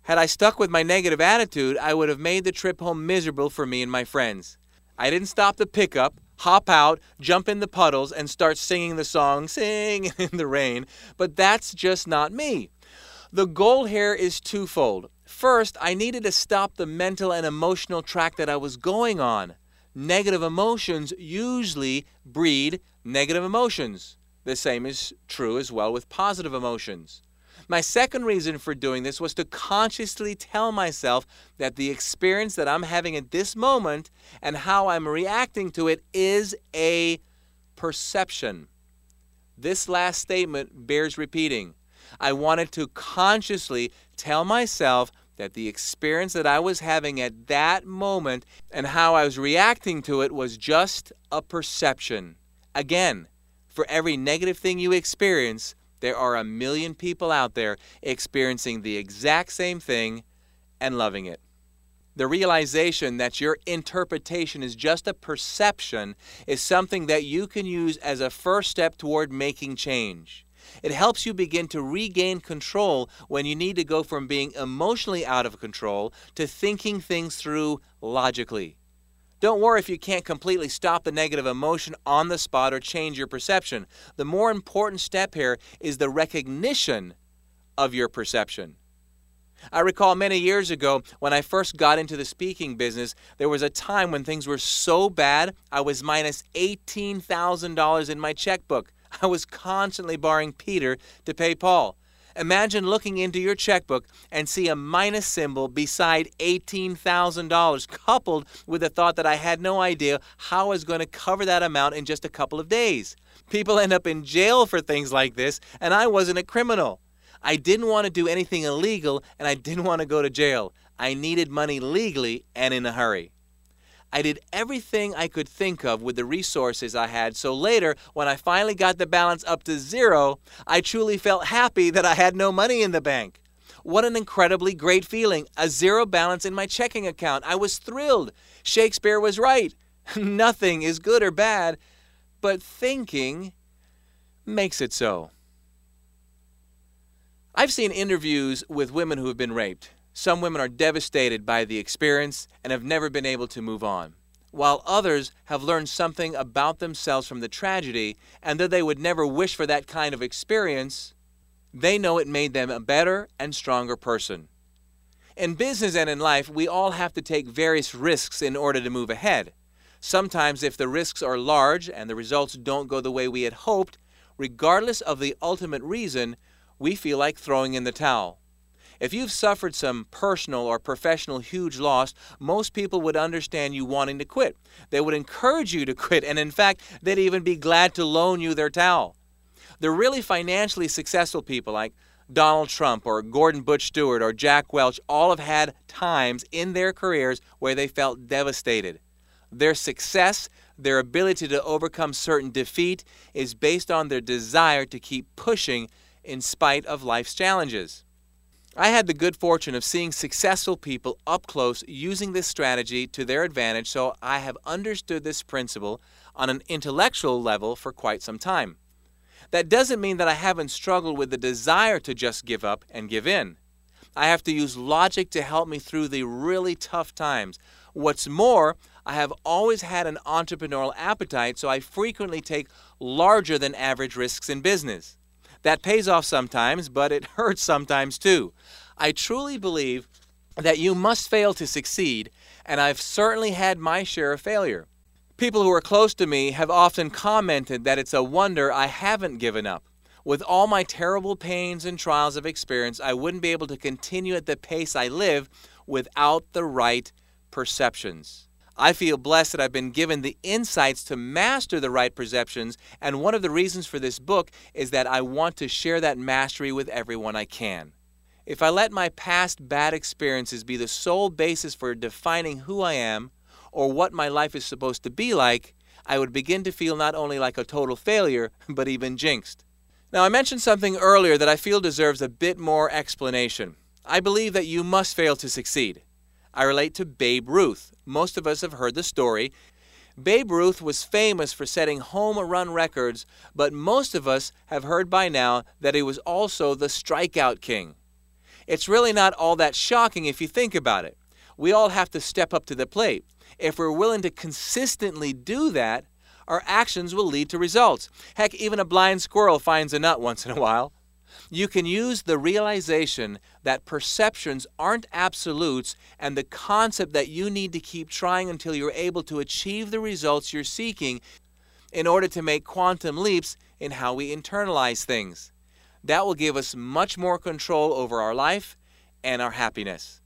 Had I stuck with my negative attitude, I would have made the trip home miserable for me and my friends. I didn't stop the pickup, hop out, jump in the puddles, and start singing the song, Sing in the Rain, but that's just not me. The goal here is twofold. First, I needed to stop the mental and emotional track that I was going on. Negative emotions usually breed negative emotions. The same is true as well with positive emotions. My second reason for doing this was to consciously tell myself that the experience that I'm having at this moment and how I'm reacting to it is a perception. This last statement bears repeating. I wanted to consciously tell myself that the experience that I was having at that moment and how I was reacting to it was just a perception. Again, for every negative thing you experience, there are a million people out there experiencing the exact same thing and loving it. The realization that your interpretation is just a perception is something that you can use as a first step toward making change. It helps you begin to regain control when you need to go from being emotionally out of control to thinking things through logically. Don't worry if you can't completely stop the negative emotion on the spot or change your perception. The more important step here is the recognition of your perception. I recall many years ago when I first got into the speaking business, there was a time when things were so bad, I was minus $18,000 in my checkbook. I was constantly borrowing Peter to pay Paul. Imagine looking into your checkbook and see a minus symbol beside $18,000, coupled with the thought that I had no idea how I was going to cover that amount in just a couple of days. People end up in jail for things like this, and I wasn't a criminal. I didn't want to do anything illegal, and I didn't want to go to jail. I needed money legally and in a hurry. I did everything I could think of with the resources I had, so later, when I finally got the balance up to zero, I truly felt happy that I had no money in the bank. What an incredibly great feeling, a zero balance in my checking account. I was thrilled. Shakespeare was right. Nothing is good or bad, but thinking makes it so. I've seen interviews with women who have been raped. Some women are devastated by the experience and have never been able to move on, while others have learned something about themselves from the tragedy, and though they would never wish for that kind of experience, they know it made them a better and stronger person. In business and in life, we all have to take various risks in order to move ahead. Sometimes if the risks are large and the results don't go the way we had hoped, regardless of the ultimate reason, we feel like throwing in the towel. If you've suffered some personal or professional huge loss, most people would understand you wanting to quit. They would encourage you to quit, and in fact, they'd even be glad to loan you their towel. The really financially successful people like Donald Trump or Gordon Butch Stewart or Jack Welch all have had times in their careers where they felt devastated. Their success, their ability to overcome certain defeat, is based on their desire to keep pushing in spite of life's challenges. I had the good fortune of seeing successful people up close using this strategy to their advantage, so I have understood this principle on an intellectual level for quite some time. That doesn't mean that I haven't struggled with the desire to just give up and give in. I have to use logic to help me through the really tough times. What's more, I have always had an entrepreneurial appetite, so I frequently take larger than average risks in business. That pays off sometimes, but it hurts sometimes too. I truly believe that you must fail to succeed, and I've certainly had my share of failure. People who are close to me have often commented that it's a wonder I haven't given up. With all my terrible pains and trials of experience, I wouldn't be able to continue at the pace I live without the right perceptions. I feel blessed that I've been given the insights to master the right perceptions, and one of the reasons for this book is that I want to share that mastery with everyone I can. If I let my past bad experiences be the sole basis for defining who I am or what my life is supposed to be like, I would begin to feel not only like a total failure, but even jinxed. Now, I mentioned something earlier that I feel deserves a bit more explanation. I believe that you must fail to succeed. I relate to Babe Ruth. Most of us have heard the story. Babe Ruth was famous for setting home run records, but most of us have heard by now that he was also the strikeout king. It's really not all that shocking if you think about it. We all have to step up to the plate. If we're willing to consistently do that, our actions will lead to results. Heck, even a blind squirrel finds a nut once in a while. You can use the realization that perceptions aren't absolutes and the concept that you need to keep trying until you're able to achieve the results you're seeking in order to make quantum leaps in how we internalize things. That will give us much more control over our life and our happiness.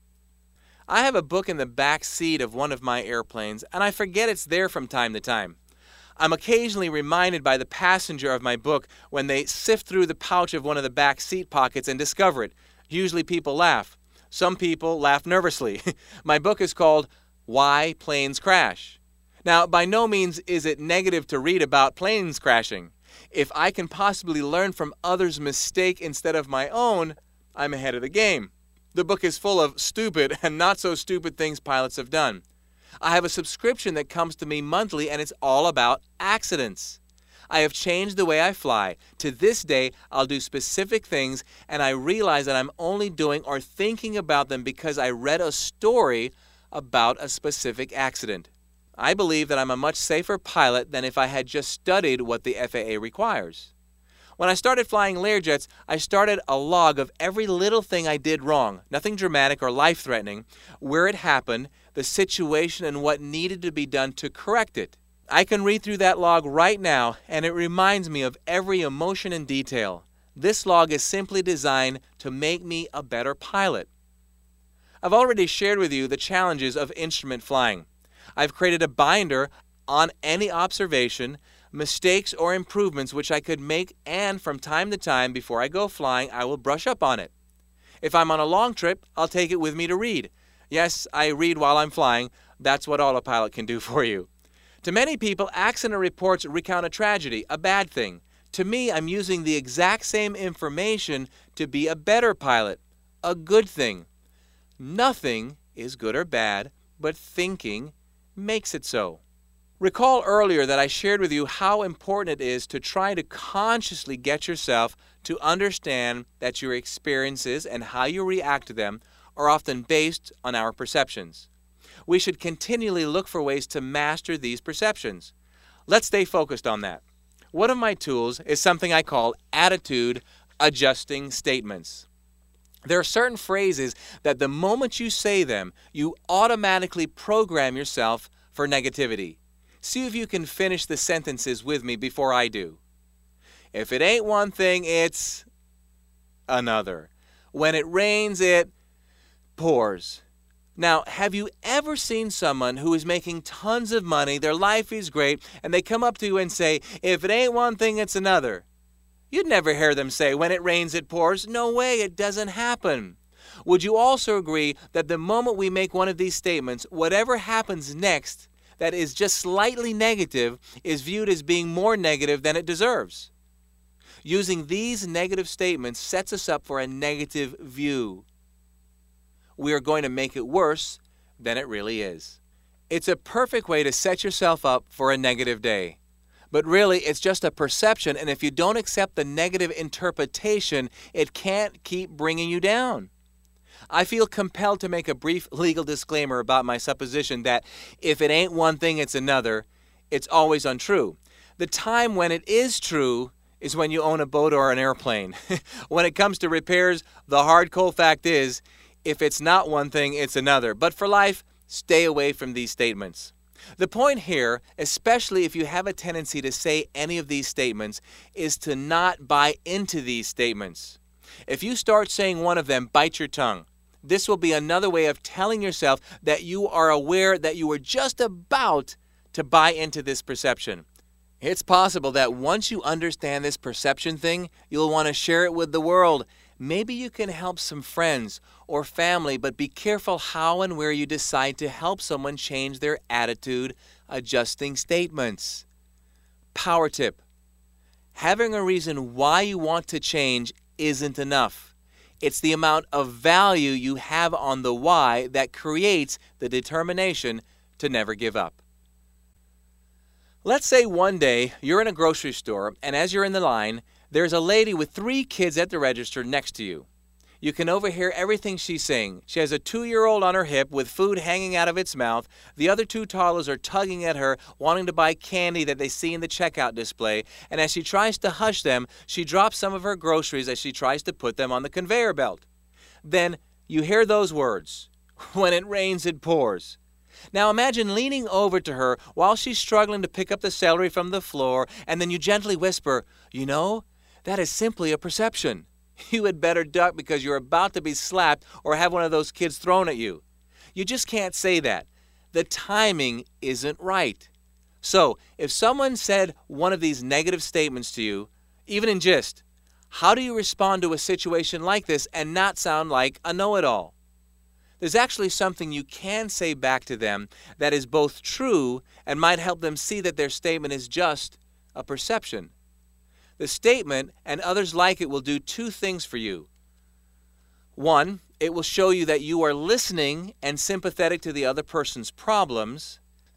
I have a book in the back seat of one of my airplanes, and I forget it's there from time to time. I'm occasionally reminded by the passenger of my book when they sift through the pouch of one of the back seat pockets and discover it. Usually people laugh. Some people laugh nervously. My book is called Why Planes Crash. Now, by no means is it negative to read about planes crashing. If I can possibly learn from others' mistake instead of my own, I'm ahead of the game. The book is full of stupid and not so stupid things pilots have done. I have a subscription that comes to me monthly, and it's all about accidents. I have changed the way I fly. To this day, I'll do specific things, and I realize that I'm only doing or thinking about them because I read a story about a specific accident. I believe that I'm a much safer pilot than if I had just studied what the FAA requires. When I started flying Learjets, I started a log of every little thing I did wrong, nothing dramatic or life-threatening, where it happened, the situation, and what needed to be done to correct it. I can read through that log right now, and it reminds me of every emotion and detail. This log is simply designed to make me a better pilot. I've already shared with you the challenges of instrument flying. I've created a binder on any observation, mistakes, or improvements which I could make, and from time to time before I go flying, I will brush up on it. If I'm on a long trip, I'll take it with me to read. Yes, I read while I'm flying. That's what Autopilot can do for you. To many people, accident reports recount a tragedy, a bad thing. To me, I'm using the exact same information to be a better pilot, a good thing. Nothing is good or bad, but thinking makes it so. Recall earlier that I shared with you how important it is to try to consciously get yourself to understand that your experiences and how you react to them are often based on our perceptions. We should continually look for ways to master these perceptions. Let's stay focused on that. One of my tools is something I call attitude adjusting statements. There are certain phrases that the moment you say them, you automatically program yourself for negativity. See if you can finish the sentences with me before I do. If it ain't one thing, it's another. When it rains, it pours. Now, have you ever seen someone who is making tons of money, their life is great, and they come up to you and say, if it ain't one thing, it's another? You'd never hear them say, when it rains, it pours. No way, it doesn't happen. Would you also agree that the moment we make one of these statements, whatever happens next that is just slightly negative is viewed as being more negative than it deserves? Using these negative statements sets us up for a negative view. We are going to make it worse than it really is. It's a perfect way to set yourself up for a negative day. But really, it's just a perception, and if you don't accept the negative interpretation, it can't keep bringing you down. I feel compelled to make a brief legal disclaimer about my supposition that if it ain't one thing, it's another. It's always untrue. The time when it is true is when you own a boat or an airplane. When it comes to repairs, the hard cold fact is, if it's not one thing, it's another. But for life, stay away from these statements. The point here, especially if you have a tendency to say any of these statements, is to not buy into these statements. If you start saying one of them, bite your tongue. This will be another way of telling yourself that you are aware that you are just about to buy into this perception. It's possible that once you understand this perception thing, you'll want to share it with the world. Maybe you can help some friends or family, but be careful how and where you decide to help someone change their attitude, adjusting statements. Power tip. Having a reason why you want to change isn't enough. It's the amount of value you have on the why that creates the determination to never give up. Let's say one day you're in a grocery store, and as you're in the line, there's a lady with 3 kids at the register next to you. You can overhear everything she's saying. She has a 2-year-old on her hip with food hanging out of its mouth. The other 2 toddlers are tugging at her, wanting to buy candy that they see in the checkout display. And as she tries to hush them, she drops some of her groceries as she tries to put them on the conveyor belt. Then you hear those words, "When it rains, it pours." Now imagine leaning over to her while she's struggling to pick up the celery from the floor, and then you gently whisper, "You know, that is simply a perception. You had better duck because you're about to be slapped or have one of those kids thrown at you." You just can't say that. The timing isn't right. So, if someone said one of these negative statements to you, even in jest, how do you respond to a situation like this and not sound like a know-it-all? There's actually something you can say back to them that is both true and might help them see that their statement is just a perception. The statement and others like it will do 2 things for you. 1, it will show you that you are listening and sympathetic to the other person's problems.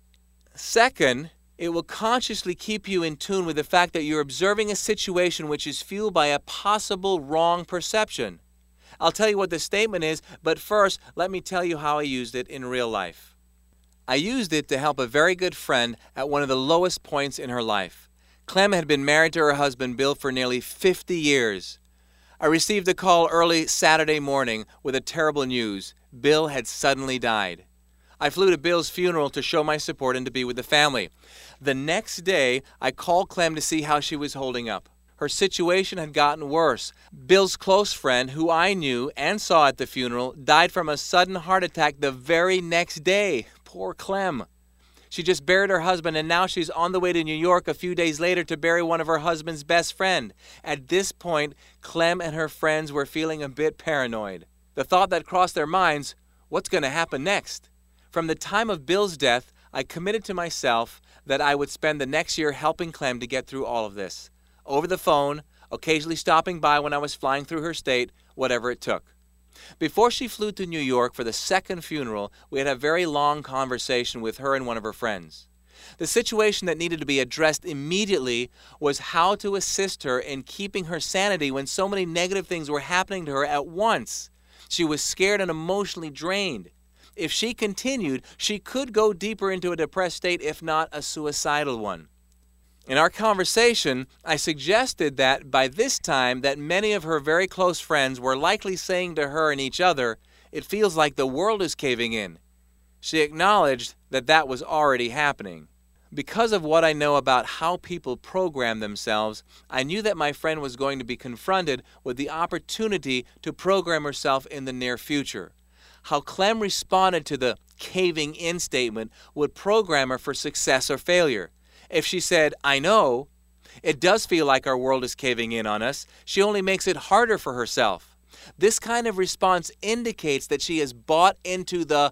2nd, it will consciously keep you in tune with the fact that you're observing a situation which is fueled by a possible wrong perception. I'll tell you what the statement is, but first, let me tell you how I used it in real life. I used it to help a very good friend at one of the lowest points in her life. Clem had been married to her husband Bill for nearly 50 years. I received a call early Saturday morning with the terrible news. Bill had suddenly died. I flew to Bill's funeral to show my support and to be with the family. The next day, I called Clem to see how she was holding up. Her situation had gotten worse. Bill's close friend, who I knew and saw at the funeral, died from a sudden heart attack the very next day. Poor Clem. She just buried her husband, and now she's on the way to New York a few days later to bury one of her husband's best friend. At this point, Clem and her friends were feeling a bit paranoid. The thought that crossed their minds, what's going to happen next? From the time of Bill's death, I committed to myself that I would spend the next year helping Clem to get through all of this. Over the phone, occasionally stopping by when I was flying through her state, whatever it took. Before she flew to New York for the second funeral, we had a very long conversation with her and one of her friends. The situation that needed to be addressed immediately was how to assist her in keeping her sanity when so many negative things were happening to her at once. She was scared and emotionally drained. If she continued, she could go deeper into a depressed state, if not a suicidal one. In our conversation, I suggested that by this time that many of her very close friends were likely saying to her and each other, "It feels like the world is caving in." She acknowledged that that was already happening. Because of what I know about how people program themselves, I knew that my friend was going to be confronted with the opportunity to program herself in the near future. How Clem responded to the caving in statement would program her for success or failure. If she said, "I know, it does feel like our world is caving in on us," she only makes it harder for herself. This kind of response indicates that she has bought into the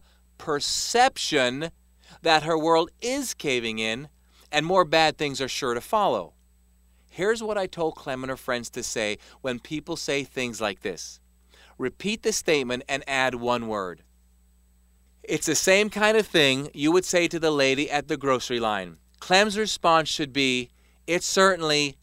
perception that her world is caving in, and more bad things are sure to follow. Here's what I told Clem and her friends to say when people say things like this. Repeat the statement and add one word. It's the same kind of thing you would say to the lady at the grocery line. Clem's response should be, "It certainly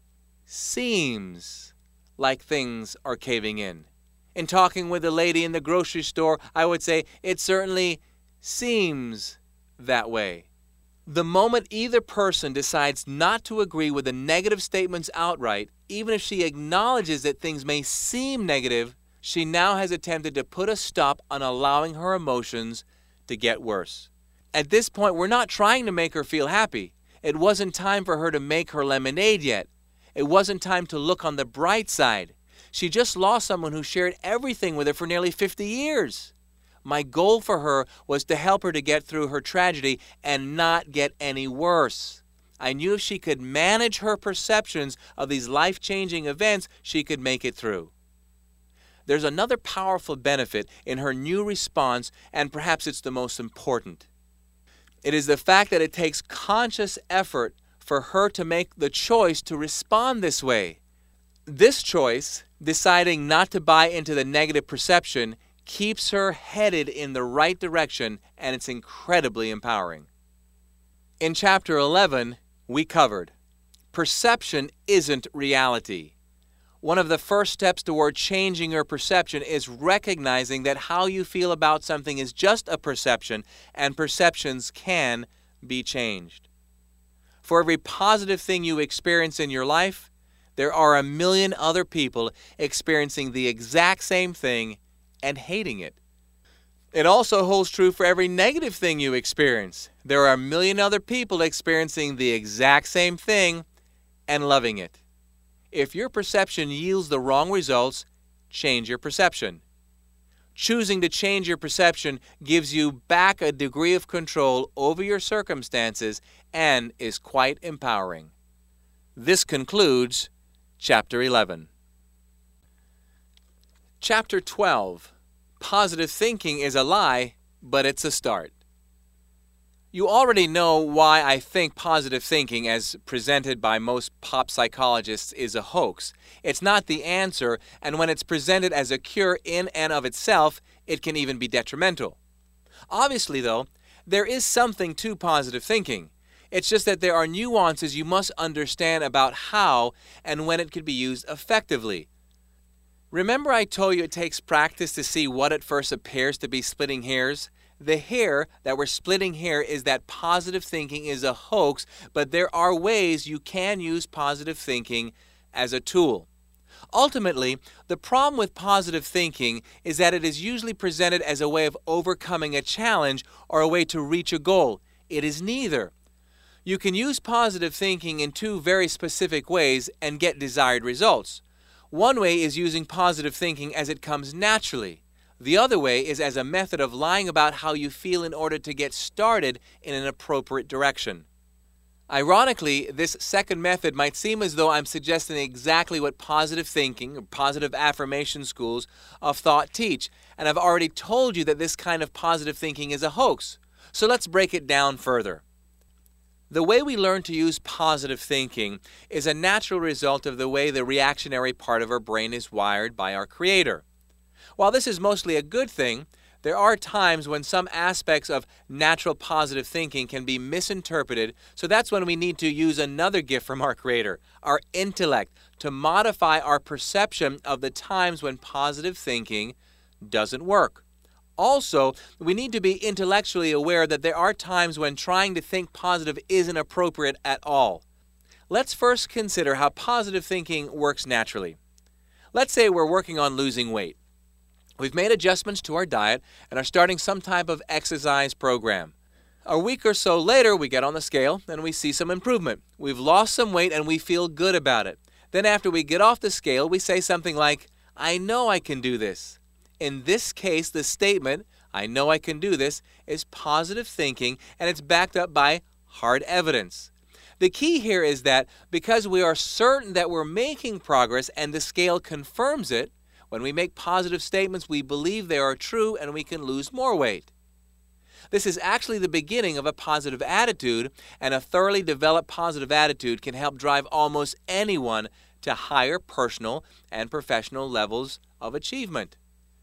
seems like things are caving in." In talking with the lady in the grocery store, I would say, "It certainly seems that way." The moment either person decides not to agree with the negative statements outright, even if she acknowledges that things may seem negative, she now has attempted to put a stop on allowing her emotions to get worse. At this point, we're not trying to make her feel happy. It wasn't time for her to make her lemonade yet. It wasn't time to look on the bright side. She just lost someone who shared everything with her for nearly 50 years. My goal for her was to help her to get through her tragedy and not get any worse. I knew if she could manage her perceptions of these life-changing events, she could make it through. There's another powerful benefit in her new response, and perhaps it's the most important. It is the fact that it takes conscious effort for her to make the choice to respond this way. This choice, deciding not to buy into the negative perception, keeps her headed in the right direction, and it's incredibly empowering. In Chapter 11, we covered, perception isn't reality. One of the first steps toward changing your perception is recognizing that how you feel about something is just a perception, and perceptions can be changed. For every positive thing you experience in your life, there are a million other people experiencing the exact same thing and hating it. It also holds true for every negative thing you experience. There are a million other people experiencing the exact same thing and loving it. If your perception yields the wrong results, change your perception. Choosing to change your perception gives you back a degree of control over your circumstances and is quite empowering. This concludes Chapter 11. Chapter 12. Positive thinking is a lie, but it's a start. You already know why I think positive thinking, as presented by most pop psychologists, is a hoax. It's not the answer, and when it's presented as a cure in and of itself, it can even be detrimental. Obviously, though, there is something to positive thinking. It's just that there are nuances you must understand about how and when it can be used effectively. Remember I told you it takes practice to see what at first appears to be splitting hairs? The hair that we're splitting here is that positive thinking is a hoax, but there are ways you can use positive thinking as a tool. Ultimately, the problem with positive thinking is that it is usually presented as a way of overcoming a challenge or a way to reach a goal. It is neither. You can use positive thinking in two very specific ways and get desired results. One way is using positive thinking as it comes naturally. The other way is as a method of lying about how you feel in order to get started in an appropriate direction. Ironically, this second method might seem as though I'm suggesting exactly what positive thinking or positive affirmation schools of thought teach, and I've already told you that this kind of positive thinking is a hoax. So let's break it down further. The way we learn to use positive thinking is a natural result of the way the reactionary part of our brain is wired by our Creator. While this is mostly a good thing, there are times when some aspects of natural positive thinking can be misinterpreted, so that's when we need to use another gift from our Creator, our intellect, to modify our perception of the times when positive thinking doesn't work. Also, we need to be intellectually aware that there are times when trying to think positive isn't appropriate at all. Let's first consider how positive thinking works naturally. Let's say we're working on losing weight. We've made adjustments to our diet and are starting some type of exercise program. A week or so later, we get on the scale and we see some improvement. We've lost some weight and we feel good about it. Then after we get off the scale, we say something like, "I know I can do this." In this case, the statement, "I know I can do this," is positive thinking, and it's backed up by hard evidence. The key here is that because we are certain that we're making progress and the scale confirms it, when we make positive statements, we believe they are true and we can lose more weight. This is actually the beginning of a positive attitude, and a thoroughly developed positive attitude can help drive almost anyone to higher personal and professional levels of achievement.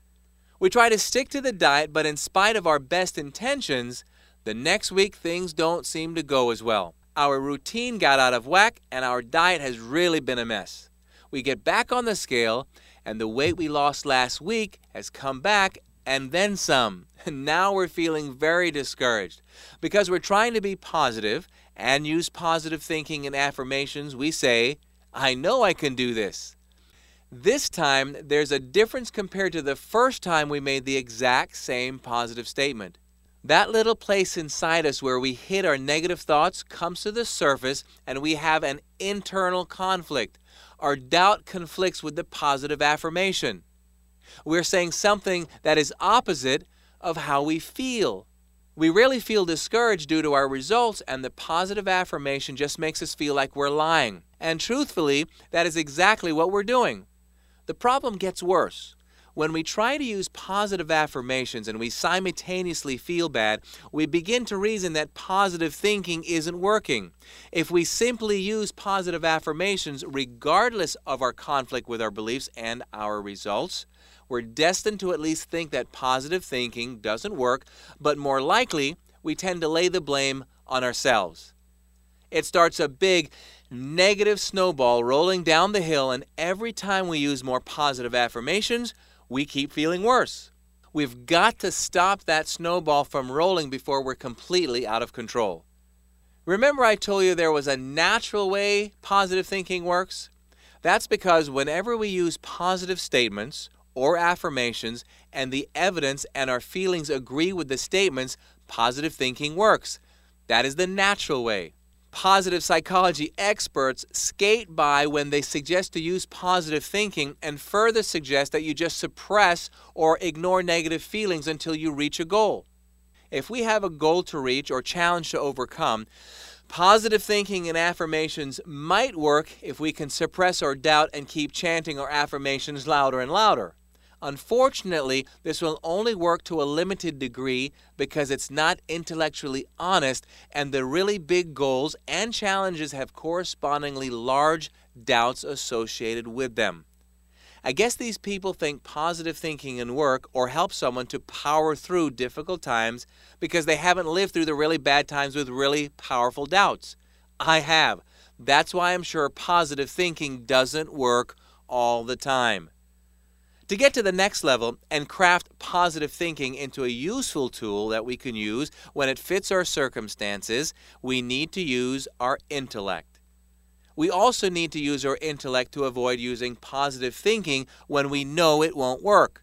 We try to stick to the diet, but in spite of our best intentions, the next week things don't seem to go as well. Our routine got out of whack and our diet has really been a mess. We get back on the scale and the weight we lost last week has come back and then some. Now we're feeling very discouraged. Because we're trying to be positive and use positive thinking and affirmations, we say, "I know I can do this." This time, there's a difference compared to the first time we made the exact same positive statement. That little place inside us where we hid our negative thoughts comes to the surface and we have an internal conflict. Our doubt conflicts with the positive affirmation. We're saying something that is opposite of how we feel. We rarely feel discouraged due to our results, and the positive affirmation just makes us feel like we're lying. And truthfully, that is exactly what we're doing. The problem gets worse. When we try to use positive affirmations and we simultaneously feel bad, we begin to reason that positive thinking isn't working. If we simply use positive affirmations regardless of our conflict with our beliefs and our results, we're destined to at least think that positive thinking doesn't work, but more likely, we tend to lay the blame on ourselves. It starts a big negative snowball rolling down the hill, and every time we use more positive affirmations, we keep feeling worse. We've got to stop that snowball from rolling before we're completely out of control. Remember I told you there was a natural way positive thinking works? That's because whenever we use positive statements or affirmations and the evidence and our feelings agree with the statements, positive thinking works. That is the natural way. Positive psychology experts skate by when they suggest to use positive thinking and further suggest that you just suppress or ignore negative feelings until you reach a goal. If we have a goal to reach or challenge to overcome, positive thinking and affirmations might work if we can suppress our doubt and keep chanting our affirmations louder and louder. Unfortunately, this will only work to a limited degree because it's not intellectually honest, and the really big goals and challenges have correspondingly large doubts associated with them. I guess these people think positive thinking can work or help someone to power through difficult times because they haven't lived through the really bad times with really powerful doubts. I have. That's why I'm sure positive thinking doesn't work all the time. To get to the next level and craft positive thinking into a useful tool that we can use when it fits our circumstances, we need to use our intellect. We also need to use our intellect to avoid using positive thinking when we know it won't work.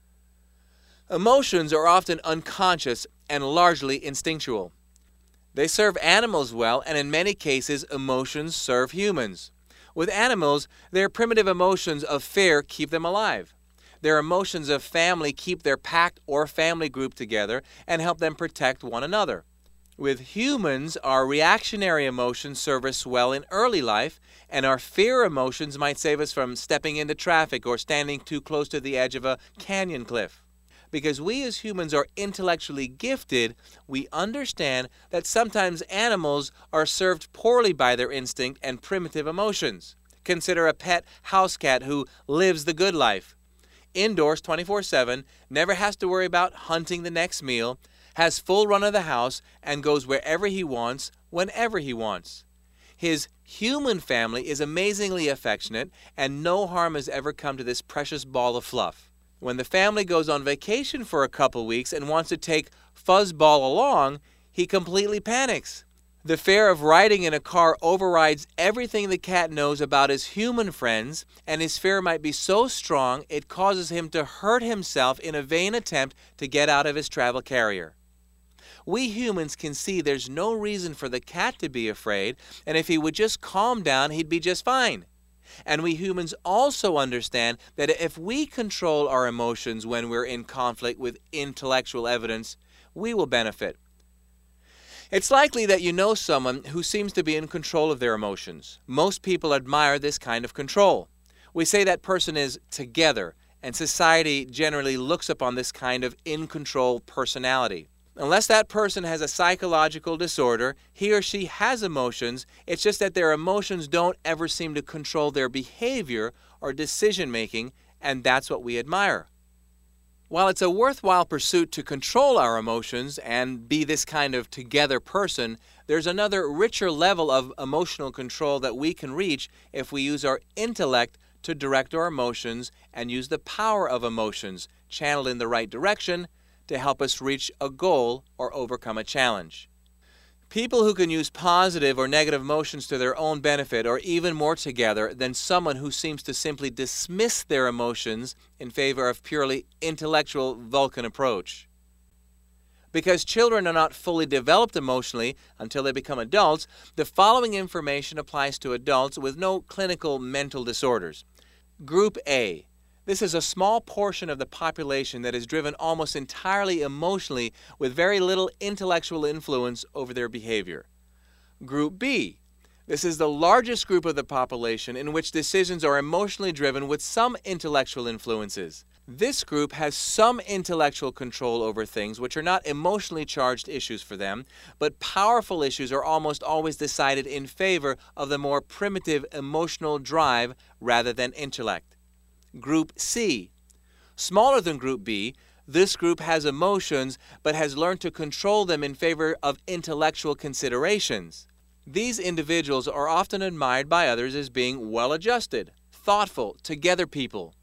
Emotions are often unconscious and largely instinctual. They serve animals well, and in many cases, emotions serve humans. With animals, their primitive emotions of fear keep them alive. Their emotions of family keep their pack or family group together and help them protect one another. With humans, our reactionary emotions serve us well in early life, and our fear emotions might save us from stepping into traffic or standing too close to the edge of a canyon cliff. Because we as humans are intellectually gifted, we understand that sometimes animals are served poorly by their instinct and primitive emotions. Consider a pet house cat who lives the good life. Indoors 24/7, never has to worry about hunting the next meal, has full run of the house, and goes wherever he wants, whenever he wants. His human family is amazingly affectionate, and no harm has ever come to this precious ball of fluff. When the family goes on vacation for a couple weeks and wants to take Fuzzball along, he completely panics. The fear of riding in a car overrides everything the cat knows about his human friends, and his fear might be so strong it causes him to hurt himself in a vain attempt to get out of his travel carrier. We humans can see there's no reason for the cat to be afraid, and if he would just calm down, he'd be just fine. And we humans also understand that if we control our emotions when we're in conflict with intellectual evidence, we will benefit. It's likely that you know someone who seems to be in control of their emotions. Most people admire this kind of control. We say that person is together, and society generally looks upon this kind of in-control personality. Unless that person has a psychological disorder, he or she has emotions. It's just that their emotions don't ever seem to control their behavior or decision-making, and that's what we admire. While it's a worthwhile pursuit to control our emotions and be this kind of together person, there's another richer level of emotional control that we can reach if we use our intellect to direct our emotions and use the power of emotions, channeled in the right direction, to help us reach a goal or overcome a challenge. People who can use positive or negative emotions to their own benefit are even more together than someone who seems to simply dismiss their emotions in favor of purely intellectual Vulcan approach. Because children are not fully developed emotionally until they become adults, the following information applies to adults with no clinical mental disorders. Group A. This is a small portion of the population that is driven almost entirely emotionally with very little intellectual influence over their behavior. Group B. This is the largest group of the population in which decisions are emotionally driven with some intellectual influences. This group has some intellectual control over things which are not emotionally charged issues for them, but powerful issues are almost always decided in favor of the more primitive emotional drive rather than intellect. Group C. Smaller than Group B, this group has emotions but has learned to control them in favor of intellectual considerations. These individuals are often admired by others as being well-adjusted, thoughtful, together people.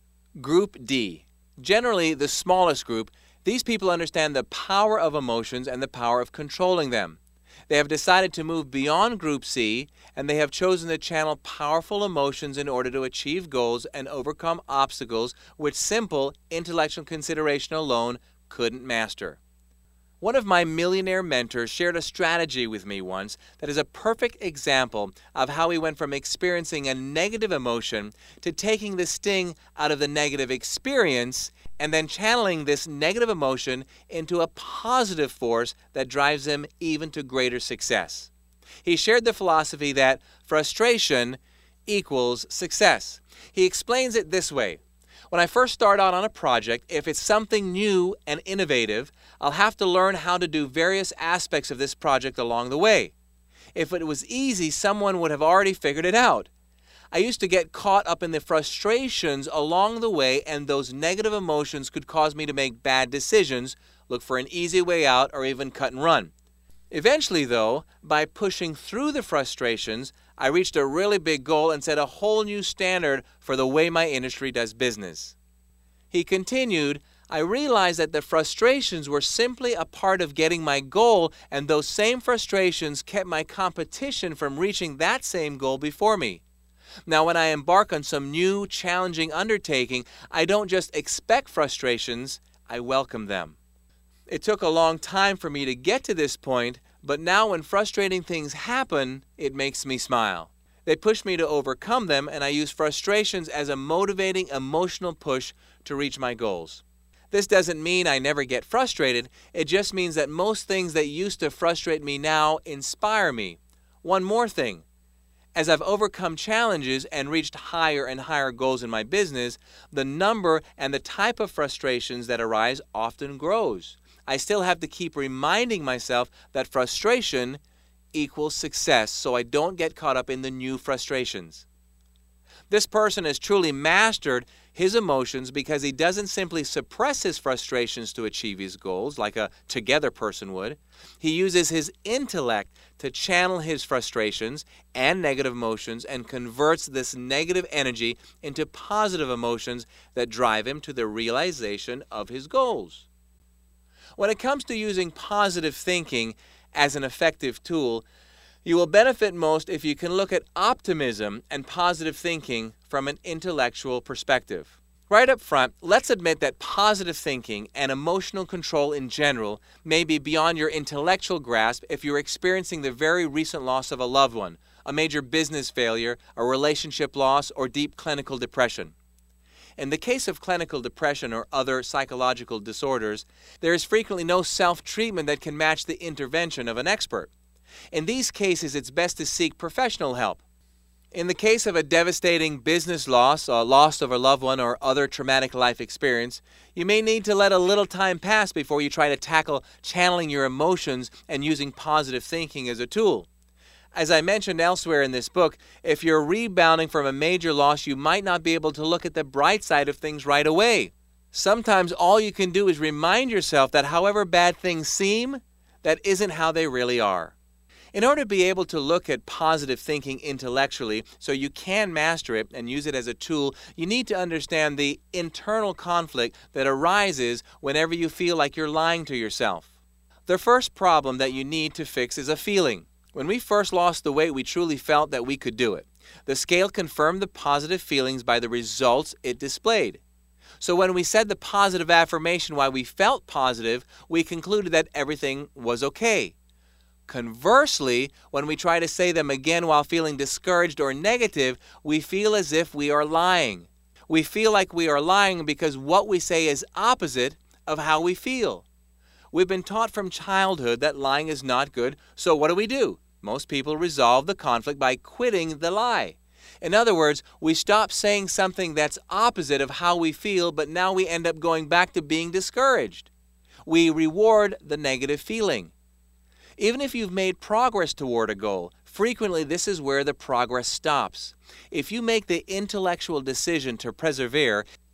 Group D. Generally the smallest group, these people understand the power of emotions and the power of controlling them. They have decided to move beyond Group C, and they have chosen to channel powerful emotions in order to achieve goals and overcome obstacles which simple intellectual consideration alone couldn't master. One of my millionaire mentors shared a strategy with me once that is a perfect example of how he went from experiencing a negative emotion to taking the sting out of the negative experience and then channeling this negative emotion into a positive force that drives him even to greater success. He shared the philosophy that frustration equals success. He explains it this way. When I first start out on a project, if it's something new and innovative, I'll have to learn how to do various aspects of this project along the way. If it was easy, someone would have already figured it out. I used to get caught up in the frustrations along the way, and those negative emotions could cause me to make bad decisions, look for an easy way out, or even cut and run. Eventually, though, by pushing through the frustrations, I reached a really big goal and set a whole new standard for the way my industry does business. He continued, I realized that the frustrations were simply a part of getting my goal, and those same frustrations kept my competition from reaching that same goal before me. Now, when I embark on some new, challenging undertaking, I don't just expect frustrations, I welcome them. It took a long time for me to get to this point, but now when frustrating things happen, it makes me smile. They push me to overcome them, and I use frustrations as a motivating emotional push to reach my goals. This doesn't mean I never get frustrated. It just means that most things that used to frustrate me now inspire me. One more thing. As I've overcome challenges and reached higher and higher goals in my business, the number and the type of frustrations that arise often grows. I still have to keep reminding myself that frustration equals success, so I don't get caught up in the new frustrations. This person has truly mastered his emotions because he doesn't simply suppress his frustrations to achieve his goals like a together person would. He uses his intellect to channel his frustrations and negative emotions and converts this negative energy into positive emotions that drive him to the realization of his goals. When it comes to using positive thinking as an effective tool, you will benefit most if you can look at optimism and positive thinking from an intellectual perspective. Right up front, let's admit that positive thinking and emotional control in general may be beyond your intellectual grasp if you're experiencing the very recent loss of a loved one, a major business failure, a relationship loss, or deep clinical depression. In the case of clinical depression or other psychological disorders, there is frequently no self-treatment that can match the intervention of an expert. In these cases, it's best to seek professional help. In the case of a devastating business loss, a loss of a loved one, or other traumatic life experience, you may need to let a little time pass before you try to tackle channeling your emotions and using positive thinking as a tool. As I mentioned elsewhere in this book, if you're rebounding from a major loss, you might not be able to look at the bright side of things right away. Sometimes all you can do is remind yourself that however bad things seem, that isn't how they really are. In order to be able to look at positive thinking intellectually so you can master it and use it as a tool, you need to understand the internal conflict that arises whenever you feel like you're lying to yourself. The first problem that you need to fix is a feeling. When we first lost the weight, we truly felt that we could do it. The scale confirmed the positive feelings by the results it displayed. So when we said the positive affirmation why we felt positive, we concluded that everything was okay. Conversely, when we try to say them again while feeling discouraged or negative, we feel as if we are lying. We feel like we are lying because what we say is opposite of how we feel. We've been taught from childhood that lying is not good, so what do? Most people resolve the conflict by quitting the lie. In other words, we stop saying something that's opposite of how we feel, but now we end up going back to being discouraged. We reward the negative feeling. Even if you've made progress toward a goal, frequently this is where the progress stops. If you make the intellectual decision to persevere,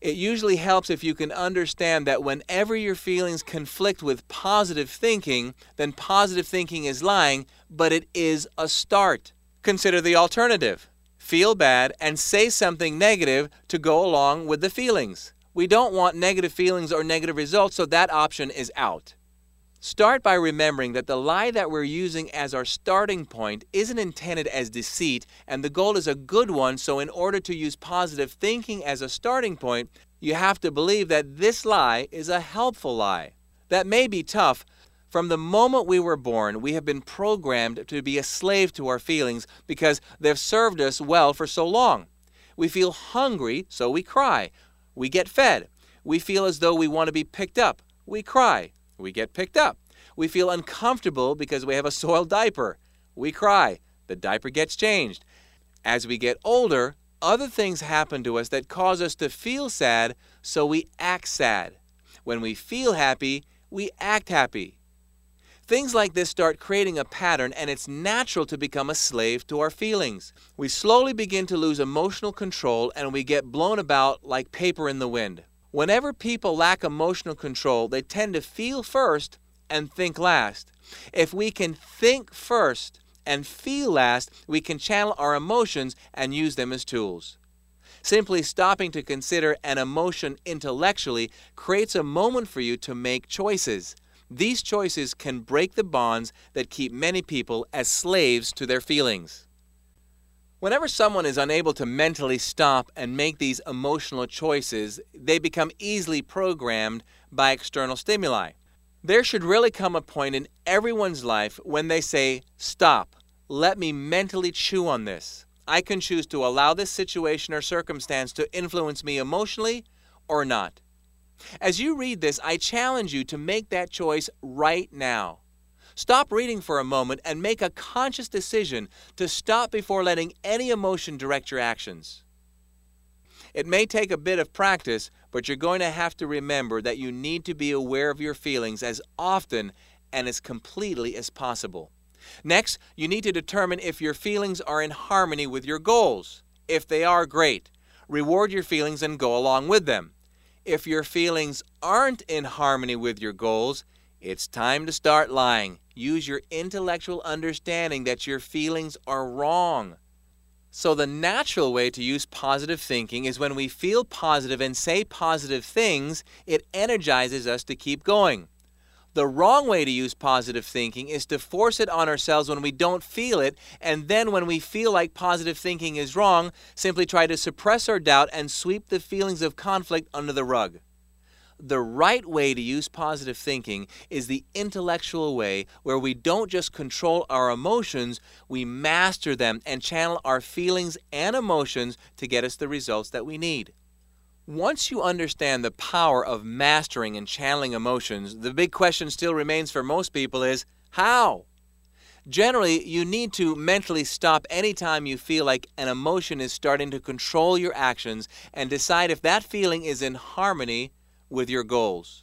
It usually helps if you can understand that whenever your feelings conflict with positive thinking, then positive thinking is lying, but it is a start. Consider the alternative. Feel bad and say something negative to go along with the feelings. We don't want negative feelings or negative results, so that option is out. Start by remembering that the lie that we're using as our starting point isn't intended as deceit, and the goal is a good one, so in order to use positive thinking as a starting point, you have to believe that this lie is a helpful lie. That may be tough. From the moment we were born, we have been programmed to be a slave to our feelings because they've served us well for so long. We feel hungry, so we cry. We get fed. We feel as though we want to be picked up. We cry. We get picked up. We feel uncomfortable because we have a soiled diaper. We cry. The diaper gets changed. As we get older, other things happen to us that cause us to feel sad, so we act sad. When we feel happy, we act happy. Things like this start creating a pattern, and it's natural to become a slave to our feelings. We slowly begin to lose emotional control, and we get blown about like paper in the wind. Whenever people lack emotional control, they tend to feel first and think last. If we can think first and feel last, we can channel our emotions and use them as tools. Simply stopping to consider an emotion intellectually creates a moment for you to make choices. These choices can break the bonds that keep many people as slaves to their feelings. Whenever someone is unable to mentally stop and make these emotional choices, they become easily programmed by external stimuli. There should really come a point in everyone's life when they say, "Stop, let me mentally chew on this. I can choose to allow this situation or circumstance to influence me emotionally or not." As you read this, I challenge you to make that choice right now. Stop reading for a moment and make a conscious decision to stop before letting any emotion direct your actions. It may take a bit of practice, but you're going to have to remember that you need to be aware of your feelings as often and as completely as possible. Next, you need to determine if your feelings are in harmony with your goals. If they are, great. Reward your feelings and go along with them. If your feelings aren't in harmony with your goals, it's time to start lying. Use your intellectual understanding that your feelings are wrong. So the natural way to use positive thinking is when we feel positive and say positive things, it energizes us to keep going. The wrong way to use positive thinking is to force it on ourselves when we don't feel it, and then when we feel like positive thinking is wrong, simply try to suppress our doubt and sweep the feelings of conflict under the rug. The right way to use positive thinking is the intellectual way, where we don't just control our emotions, we master them and channel our feelings and emotions to get us the results that we need. Once you understand the power of mastering and channeling emotions, the big question still remains for most people is, how? Generally, you need to mentally stop anytime you feel like an emotion is starting to control your actions and decide if that feeling is in harmony with your goals.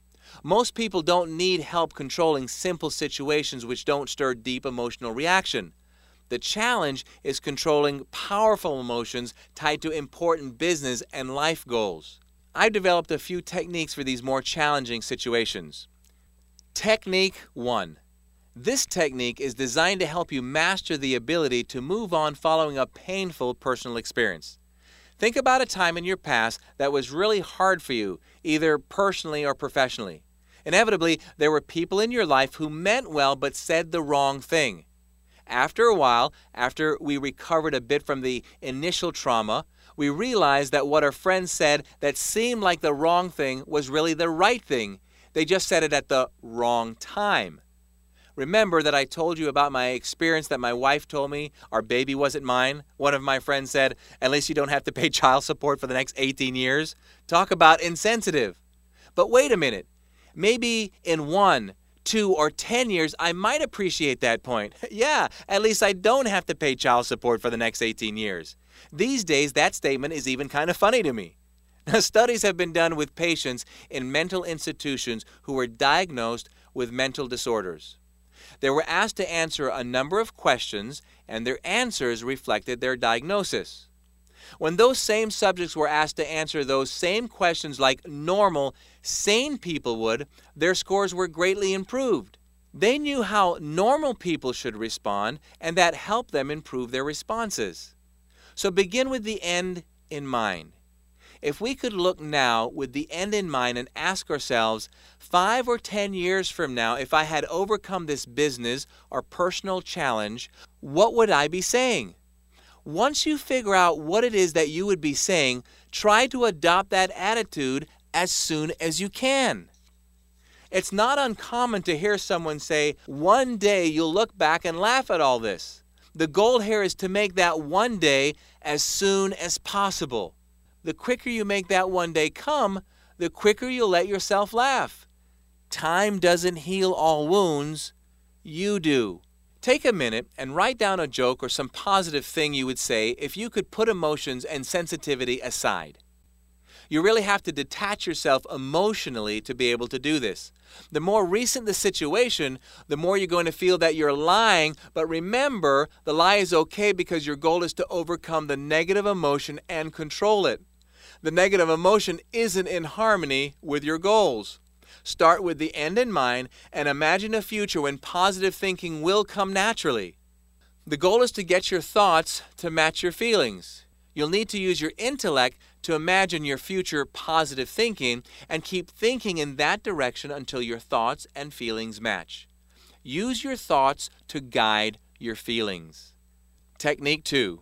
Most people don't need help controlling simple situations which don't stir deep emotional reaction. The challenge is controlling powerful emotions tied to important business and life goals. I've developed a few techniques for these more challenging situations. Technique 1. This technique is designed to help you master the ability to move on following a painful personal experience. Think about a time in your past that was really hard for you, either personally or professionally. Inevitably, there were people in your life who meant well but said the wrong thing. After a while, after we recovered a bit from the initial trauma, we realized that what our friends said that seemed like the wrong thing was really the right thing. They just said it at the wrong time. Remember that I told you about my experience that my wife told me our baby wasn't mine? One of my friends said, "At least you don't have to pay child support for the next 18 years. Talk about insensitive. But wait a minute. Maybe in 1, 2, or 10 years, I might appreciate that point. Yeah, at least I don't have to pay child support for the next 18 years. These days, that statement is even kind of funny to me. Now, studies have been done with patients in mental institutions who were diagnosed with mental disorders. They were asked to answer a number of questions, and their answers reflected their diagnosis. When those same subjects were asked to answer those same questions like normal, sane people would, their scores were greatly improved. They knew how normal people should respond, and that helped them improve their responses. So begin with the end in mind. If we could look now with the end in mind and ask ourselves, 5 or 10 years from now, if I had overcome this business or personal challenge, what would I be saying? Once you figure out what it is that you would be saying, try to adopt that attitude as soon as you can. It's not uncommon to hear someone say, one day you'll look back and laugh at all this. The goal here is to make that one day as soon as possible. The quicker you make that one day come, the quicker you'll let yourself laugh. Time doesn't heal all wounds. You do. Take a minute and write down a joke or some positive thing you would say if you could put emotions and sensitivity aside. You really have to detach yourself emotionally to be able to do this. The more recent the situation, the more you're going to feel that you're lying, but remember, the lie is okay because your goal is to overcome the negative emotion and control it. The negative emotion isn't in harmony with your goals. Start with the end in mind and imagine a future when positive thinking will come naturally. The goal is to get your thoughts to match your feelings. You'll need to use your intellect to imagine your future positive thinking and keep thinking in that direction until your thoughts and feelings match. Use your thoughts to guide your feelings. Technique 2.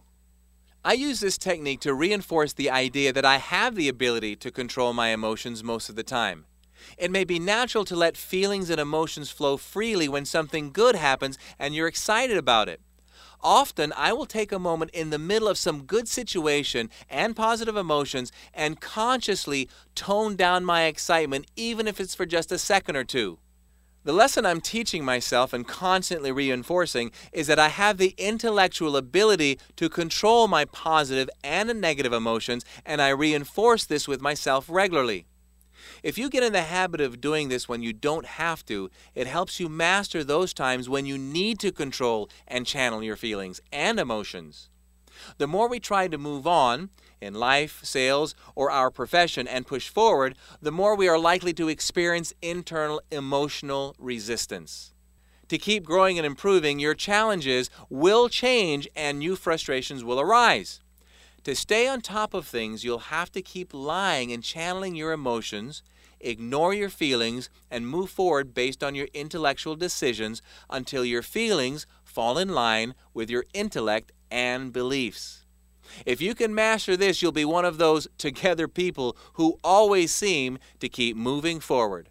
I use this technique to reinforce the idea that I have the ability to control my emotions most of the time. It may be natural to let feelings and emotions flow freely when something good happens and you're excited about it. Often, I will take a moment in the middle of some good situation and positive emotions and consciously tone down my excitement, even if it's for just a second or two. The lesson I'm teaching myself and constantly reinforcing is that I have the intellectual ability to control my positive and negative emotions, and I reinforce this with myself regularly. If you get in the habit of doing this when you don't have to, it helps you master those times when you need to control and channel your feelings and emotions. The more we try to move on in life, sales, or our profession and push forward, the more we are likely to experience internal emotional resistance. To keep growing and improving, your challenges will change and new frustrations will arise. To stay on top of things, you'll have to keep lying and channeling your emotions, ignore your feelings, and move forward based on your intellectual decisions until your feelings fall in line with your intellect and beliefs. If you can master this, you'll be one of those together people who always seem to keep moving forward.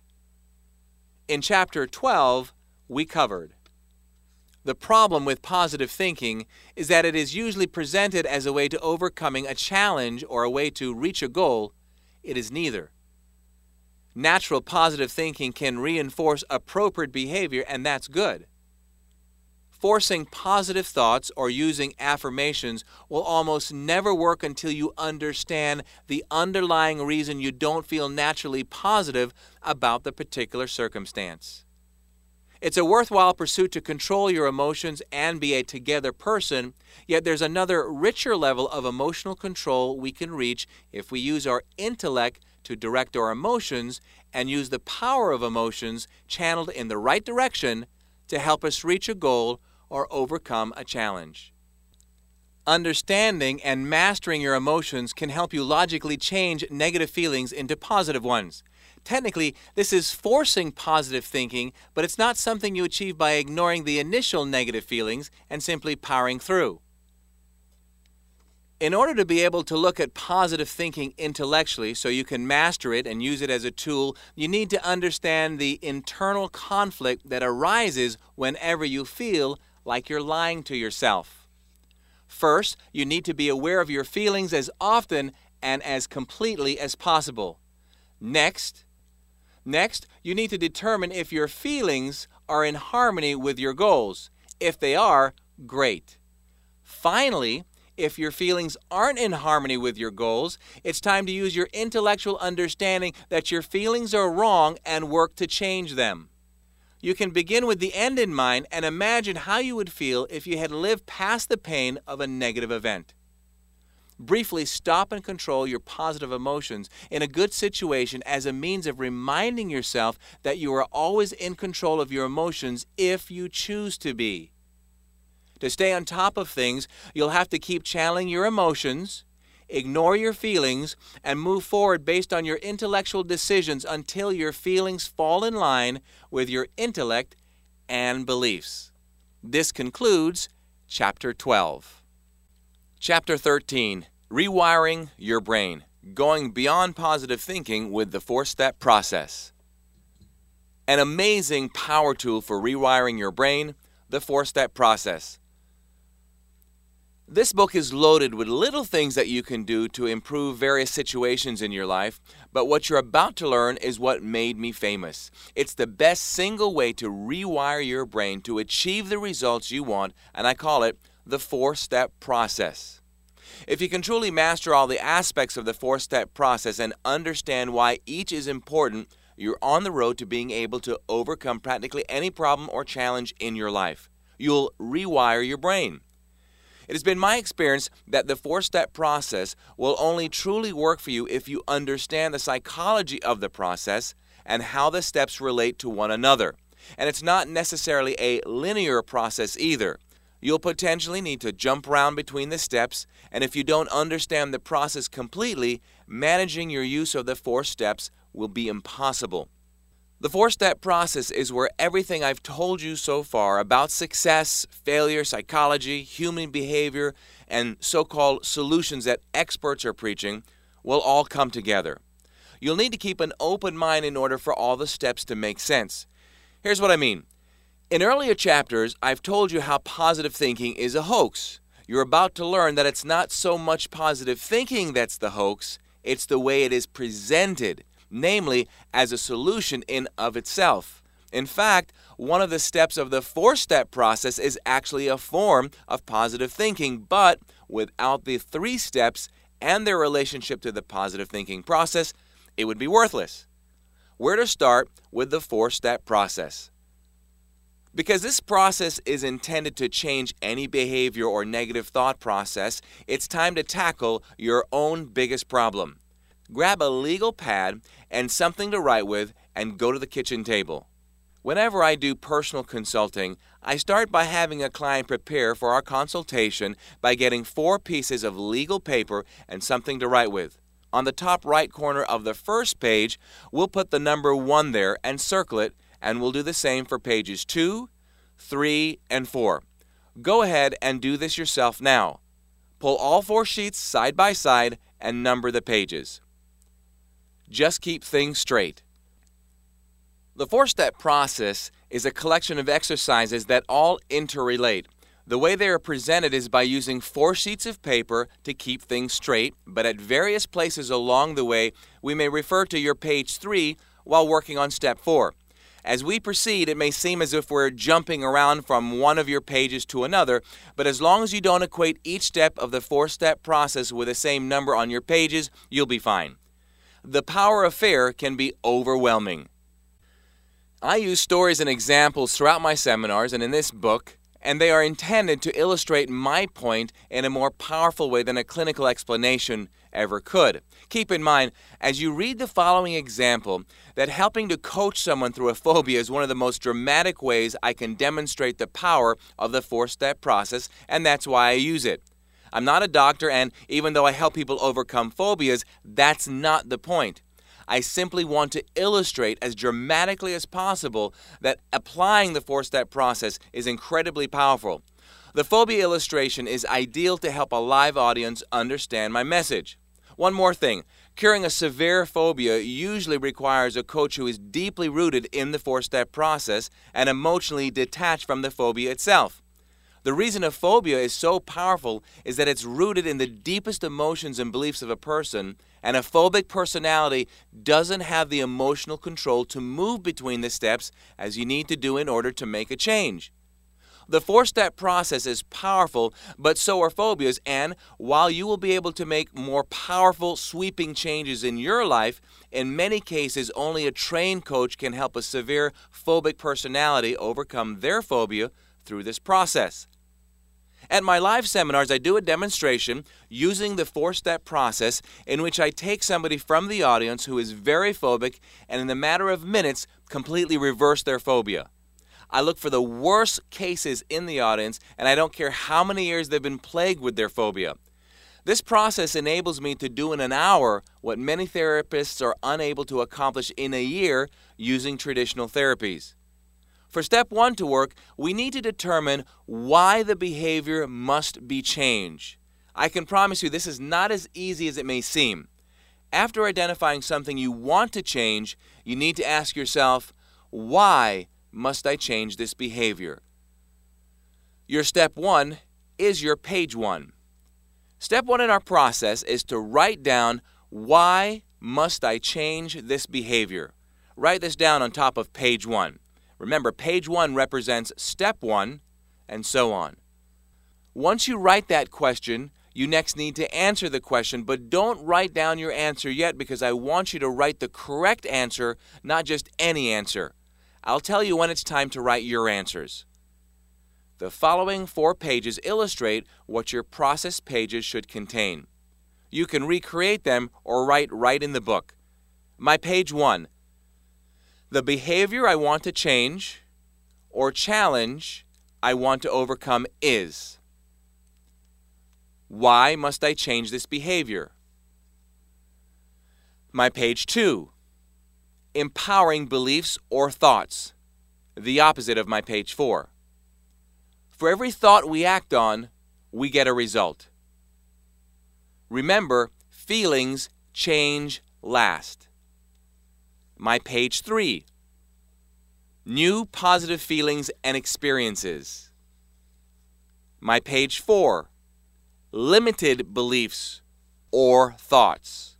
In Chapter 12, we covered: the problem with positive thinking is that it is usually presented as a way to overcoming a challenge or a way to reach a goal. It is neither. Natural positive thinking can reinforce appropriate behavior, and that's good. Forcing positive thoughts or using affirmations will almost never work until you understand the underlying reason you don't feel naturally positive about the particular circumstance. It's a worthwhile pursuit to control your emotions and be a together person, yet there's another richer level of emotional control we can reach if we use our intellect to direct our emotions and use the power of emotions channeled in the right direction to help us reach a goal or overcome a challenge. Understanding and mastering your emotions can help you logically change negative feelings into positive ones. Technically, this is forcing positive thinking, but it's not something you achieve by ignoring the initial negative feelings and simply powering through. In order to be able to look at positive thinking intellectually so you can master it and use it as a tool, you need to understand the internal conflict that arises whenever you feel like you're lying to yourself. First, you need to be aware of your feelings as often and as completely as possible. Next, you need to determine if your feelings are in harmony with your goals. If they are, great. Finally, if your feelings aren't in harmony with your goals, it's time to use your intellectual understanding that your feelings are wrong and work to change them. You can begin with the end in mind and imagine how you would feel if you had lived past the pain of a negative event. Briefly stop and control your positive emotions in a good situation as a means of reminding yourself that you are always in control of your emotions if you choose to be. To stay on top of things, you'll have to keep channeling your emotions, ignore your feelings, and move forward based on your intellectual decisions until your feelings fall in line with your intellect and beliefs. This concludes Chapter 12. Chapter 13, Rewiring Your Brain, Going Beyond Positive Thinking with the 4-Step Process. An amazing power tool for rewiring your brain, the 4-Step Process. This book is loaded with little things that you can do to improve various situations in your life, but what you're about to learn is what made me famous. It's the best single way to rewire your brain to achieve the results you want, and I call it the 4-Step Process. If you can truly master all the aspects of the 4-Step Process and understand why each is important, you're on the road to being able to overcome practically any problem or challenge in your life. You'll rewire your brain. It has been my experience that the 4-Step Process will only truly work for you if you understand the psychology of the process and how the steps relate to one another. And it's not necessarily a linear process either. You'll potentially need to jump around between the steps, and if you don't understand the process completely, managing your use of the 4 steps will be impossible. The 4-Step Process is where everything I've told you so far about success, failure, psychology, human behavior, and so-called solutions that experts are preaching will all come together. You'll need to keep an open mind in order for all the steps to make sense. Here's what I mean. In earlier chapters, I've told you how positive thinking is a hoax. You're about to learn that it's not so much positive thinking that's the hoax, it's the way it is presented, namely as a solution in of itself. In fact, one of the steps of the 4-Step Process is actually a form of positive thinking, but without the 3 steps and their relationship to the positive thinking process, it would be worthless. Where to start with the 4-Step Process? Because this process is intended to change any behavior or negative thought process, it's time to tackle your own biggest problem. Grab a legal pad and something to write with and go to the kitchen table. Whenever I do personal consulting, I start by having a client prepare for our consultation by getting 4 pieces of legal paper and something to write with. On the top right corner of the first page, we'll put the number 1 there and circle it, and we'll do the same for pages 2, 3, and 4. Go ahead and do this yourself now. Pull all 4 sheets side by side and number the pages. Just keep things straight. The 4-Step Process is a collection of exercises that all interrelate. The way they are presented is by using 4 sheets of paper to keep things straight, but at various places along the way, we may refer to your page 3 while working on step 4. As we proceed, it may seem as if we're jumping around from one of your pages to another, but as long as you don't equate each step of the 4-Step Process with the same number on your pages, you'll be fine. The power of fear can be overwhelming. I use stories and examples throughout my seminars and in this book, and they are intended to illustrate my point in a more powerful way than a clinical explanation ever could. Keep in mind, as you read the following example, that helping to coach someone through a phobia is one of the most dramatic ways I can demonstrate the power of the 4-Step Process, and that's why I use it. I'm not a doctor, and even though I help people overcome phobias, that's not the point. I simply want to illustrate as dramatically as possible that applying the 4-Step Process is incredibly powerful. The phobia illustration is ideal to help a live audience understand my message. One more thing, curing a severe phobia usually requires a coach who is deeply rooted in the 4-Step Process and emotionally detached from the phobia itself. The reason a phobia is so powerful is that it's rooted in the deepest emotions and beliefs of a person, and a phobic personality doesn't have the emotional control to move between the steps as you need to do in order to make a change. The 4-Step Process is powerful, but so are phobias, and while you will be able to make more powerful, sweeping changes in your life, in many cases only a trained coach can help a severe phobic personality overcome their phobia through this process. At my live seminars, I do a demonstration using the 4-step process in which I take somebody from the audience who is very phobic and in a matter of minutes completely reverse their phobia. I look for the worst cases in the audience, and I don't care how many years they've been plagued with their phobia. This process enables me to do in an hour what many therapists are unable to accomplish in a year using traditional therapies. For step 1 to work, we need to determine why the behavior must be changed. I can promise you this is not as easy as it may seem. After identifying something you want to change, you need to ask yourself, why must I change this behavior? Your step 1 is your page 1. Step 1 in our process is to write down, why must I change this behavior? Write this down on top of page 1. Remember, page 1 represents step 1, and so on. Once you write that question, you next need to answer the question, but don't write down your answer yet because I want you to write the correct answer, not just any answer. I'll tell you when it's time to write your answers. The following 4 pages illustrate what your process pages should contain. You can recreate them or write right in the book. My page 1. The behavior I want to change or challenge I want to overcome is. Why must I change this behavior? My page 2. Empowering beliefs or thoughts. The opposite of my page 4. For every thought we act on, we get a result. Remember, feelings change last. My page 3. New positive feelings and experiences. My page 4. Limited beliefs or thoughts.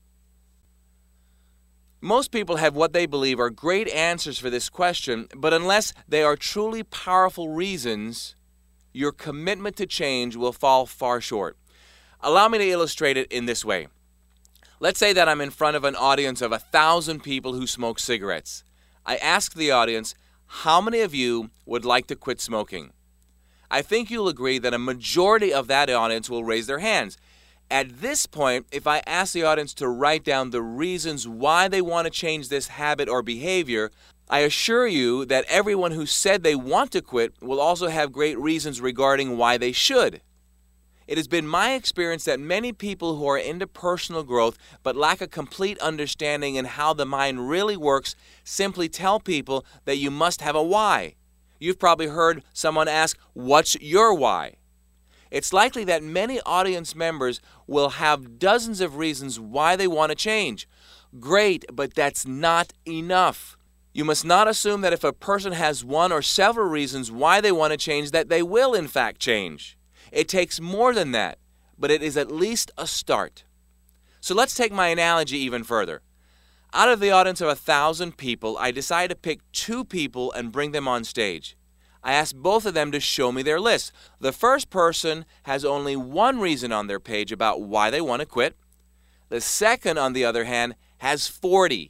Most people have what they believe are great answers for this question, but unless they are truly powerful reasons, your commitment to change will fall far short. Allow me to illustrate it in this way. Let's say that I'm in front of an audience of 1,000 people who smoke cigarettes. I ask the audience, how many of you would like to quit smoking? I think you'll agree that a majority of that audience will raise their hands. At this point, if I ask the audience to write down the reasons why they want to change this habit or behavior, I assure you that everyone who said they want to quit will also have great reasons regarding why they should. It has been my experience that many people who are into personal growth but lack a complete understanding in how the mind really works simply tell people that you must have a why. You've probably heard someone ask, "What's your why?" It's likely that many audience members will have dozens of reasons why they want to change. Great, but that's not enough. You must not assume that if a person has one or several reasons why they want to change, that they will in fact change. It takes more than that, but it is at least a start. So let's take my analogy even further. Out of the audience of 1,000 people, I decide to pick 2 people and bring them on stage. I ask both of them to show me their list. The first person has only 1 reason on their page about why they want to quit. The second, on the other hand, has 40.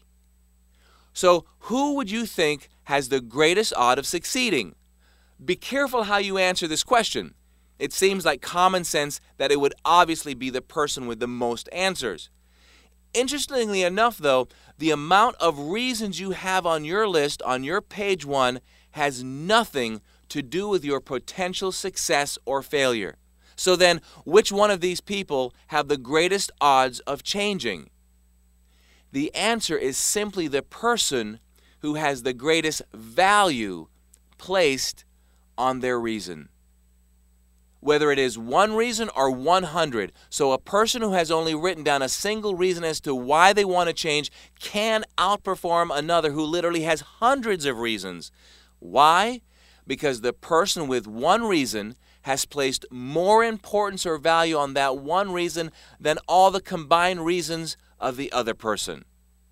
So who would you think has the greatest odds of succeeding? Be careful how you answer this question. It seems like common sense that it would obviously be the person with the most answers. Interestingly enough, though, the amount of reasons you have on your list on your page 1 has nothing to do with your potential success or failure. So then, which one of these people have the greatest odds of changing? The answer is simply the person who has the greatest value placed on their reason. Whether it is 1 reason or 100. So a person who has only written down a single reason as to why they want to change can outperform another who literally has hundreds of reasons. Why? Because the person with 1 reason has placed more importance or value on that 1 reason than all the combined reasons of the other person.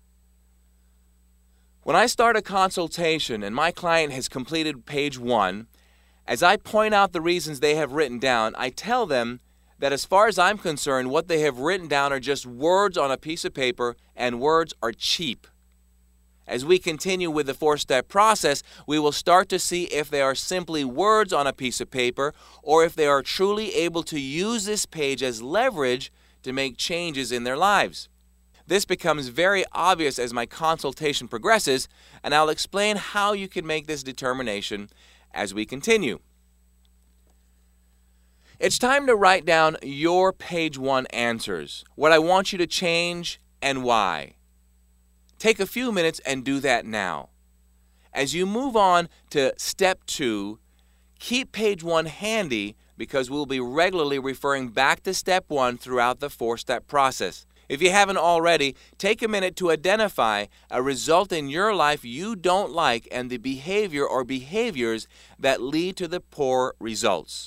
When I start a consultation and my client has completed page 1, as I point out the reasons they have written down, I tell them that as far as I'm concerned, what they have written down are just words on a piece of paper, and words are cheap. As we continue with the 4-step process, we will start to see if they are simply words on a piece of paper or if they are truly able to use this page as leverage to make changes in their lives. This becomes very obvious as my consultation progresses, and I'll explain how you can make this determination as we continue. It's time to write down your page 1 answers, what I want you to change and why. Take a few minutes and do that now. As you move on to step 2, keep page 1 handy because we'll be regularly referring back to step 1 throughout the 4-step process. If you haven't already, take a minute to identify a result in your life you don't like and the behavior or behaviors that lead to the poor results.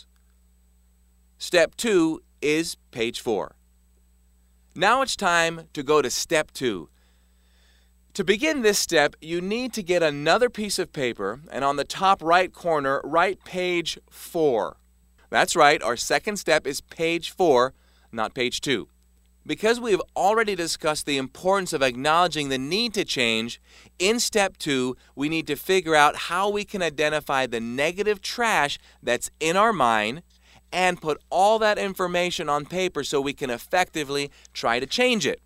Step 2 is page 4. Now it's time to go to step 2. To begin this step, you need to get another piece of paper and on the top right corner, write page 4. That's right, our second step is page 4, not page 2. Because we have already discussed the importance of acknowledging the need to change, in step 2, we need to figure out how we can identify the negative trash that's in our mind and put all that information on paper so we can effectively try to change it.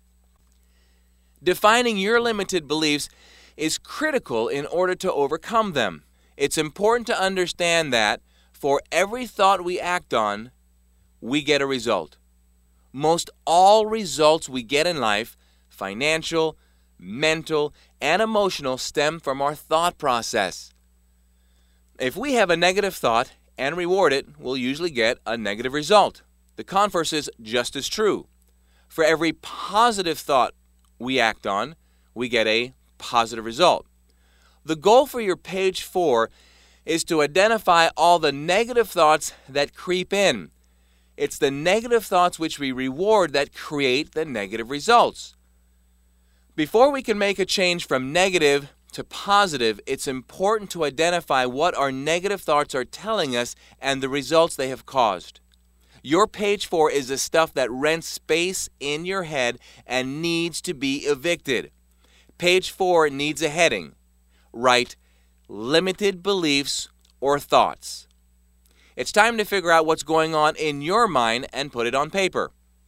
Defining your limited beliefs is critical in order to overcome them. It's important to understand that for every thought we act on, we get a result. Most all results we get in life, financial, mental, and emotional, stem from our thought process. If we have a negative thought and reward it, we'll usually get a negative result. The converse is just as true. For every positive thought we act on, we get a positive result. The goal for your page 4 is to identify all the negative thoughts that creep in. It's the negative thoughts which we reward that create the negative results. Before we can make a change from negative to positive, it's important to identify what our negative thoughts are telling us and the results they have caused. Your page 4 is the stuff that rents space in your head and needs to be evicted. Page 4 needs a heading. Write limited beliefs or thoughts. It's time to figure out what's going on in your mind and put it on paper.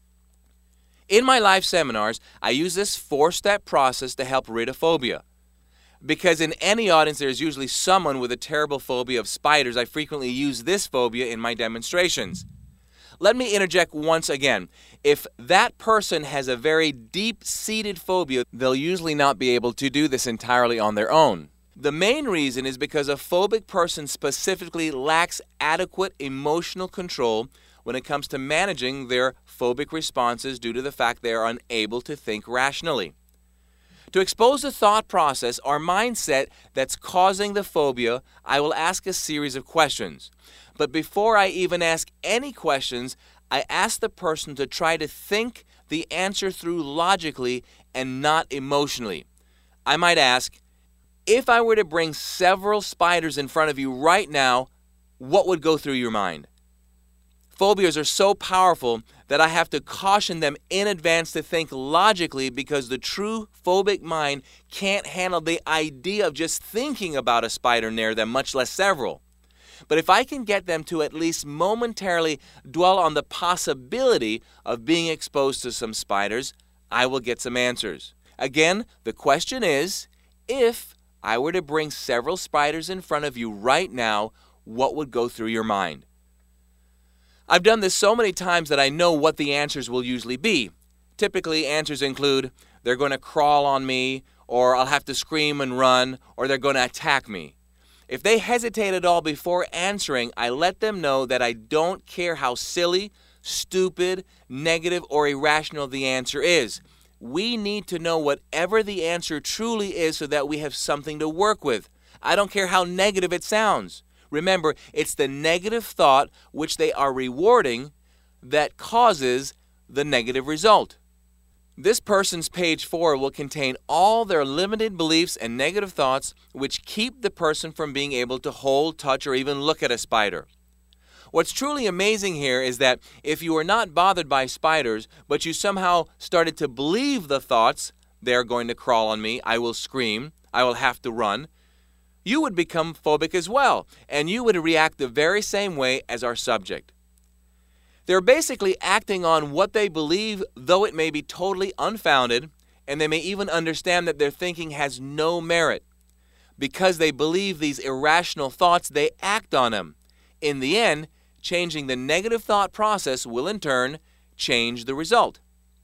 In my live seminars, I use this 4-step process to help rid of phobia. Because in any audience there is usually someone with a terrible phobia of spiders, I frequently use this phobia in my demonstrations. Let me interject once again. If that person has a very deep-seated phobia, they'll usually not be able to do this entirely on their own. The main reason is because a phobic person specifically lacks adequate emotional control when it comes to managing their phobic responses due to the fact they are unable to think rationally. To expose the thought process or mindset that's causing the phobia, I will ask a series of questions. But before I even ask any questions, I ask the person to try to think the answer through logically and not emotionally. I might ask, if I were to bring several spiders in front of you right now, what would go through your mind? Phobias are so powerful that I have to caution them in advance to think logically because the true phobic mind can't handle the idea of just thinking about a spider near them, much less several. But if I can get them to at least momentarily dwell on the possibility of being exposed to some spiders, I will get some answers. Again, the question is, if I were to bring several spiders in front of you right now, what would go through your mind? I've done this so many times that I know what the answers will usually be. Typically, answers include, they're going to crawl on me, or I'll have to scream and run, or they're going to attack me. If they hesitate at all before answering, I let them know that I don't care how silly, stupid, negative, or irrational the answer is. We need to know whatever the answer truly is so that we have something to work with. I don't care how negative it sounds. Remember, it's the negative thought which they are rewarding that causes the negative result. This person's page 4 will contain all their limited beliefs and negative thoughts which keep the person from being able to hold, touch, or even look at a spider. What's truly amazing here is that if you are not bothered by spiders, but you somehow started to believe the thoughts, "They're going to crawl on me, I will scream, I will have to run," you would become phobic as well, and you would react the very same way as our subject. They're basically acting on what they believe, though it may be totally unfounded, and they may even understand that their thinking has no merit. Because they believe these irrational thoughts, they act on them. In the end, changing the negative thought process will in turn change the result.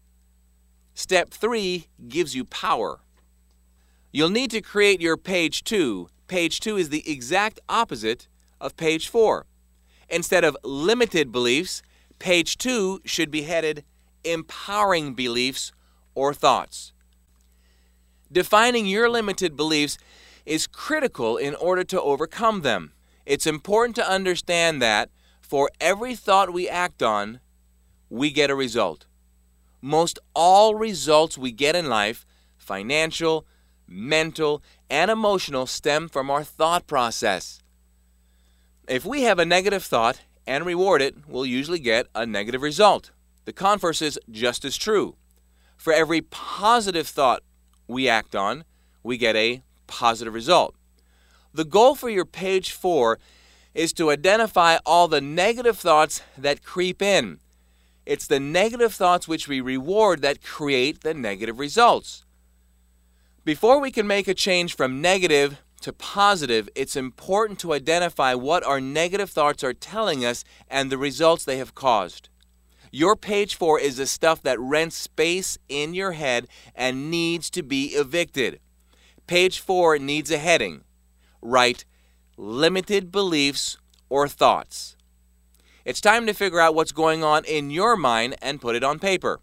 Step 3 gives you power. You'll need to create your page 2. Page 2 is the exact opposite of page 4. Instead of limited beliefs, page 2 should be headed empowering beliefs or thoughts. Defining your limited beliefs is critical in order to overcome them. It's important to understand that for every thought we act on, we get a result. Most all results we get in life, financial, mental, and emotional, stem from our thought process. If we have a negative thought and reward it, we'll usually get a negative result. The converse is just as true. For every positive thought we act on, we get a positive result. The goal for your page 4 is to identify all the negative thoughts that creep in. It's the negative thoughts which we reward that create the negative results. Before we can make a change from negative to positive, it's important to identify what our negative thoughts are telling us and the results they have caused. Your page 4 is the stuff that rents space in your head and needs to be evicted. Page 4 needs a heading. Write limited beliefs or thoughts. It's time to figure out what's going on in your mind and put it on paper.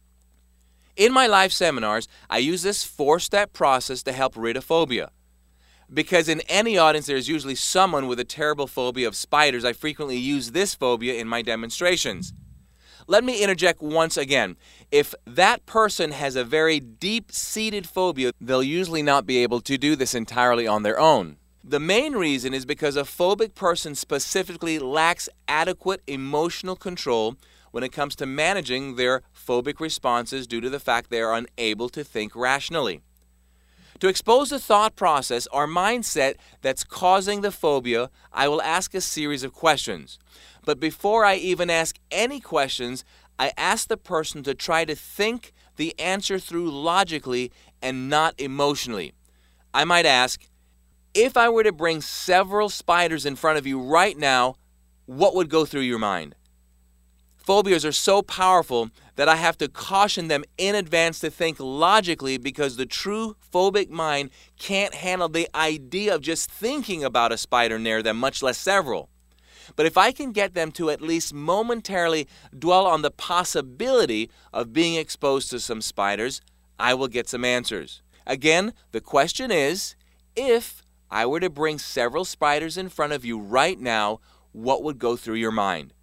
In my live seminars, I use this 4-step process to help rid of phobia. Because in any audience there is usually someone with a terrible phobia of spiders, I frequently use this phobia in my demonstrations. Let me interject once again. If that person has a very deep-seated phobia, they'll usually not be able to do this entirely on their own. The main reason is because a phobic person specifically lacks adequate emotional control when it comes to managing their phobic responses due to the fact they are unable to think rationally. To expose the thought process or mindset that's causing the phobia, I will ask a series of questions. But before I even ask any questions, I ask the person to try to think the answer through logically and not emotionally. I might ask, if I were to bring several spiders in front of you right now, what would go through your mind? Phobias are so powerful that I have to caution them in advance to think logically because the true phobic mind can't handle the idea of just thinking about a spider near them, much less several. But if I can get them to at least momentarily dwell on the possibility of being exposed to some spiders, I will get some answers. Again, the question is, if I were to bring several spiders in front of you right now, what would go through your mind?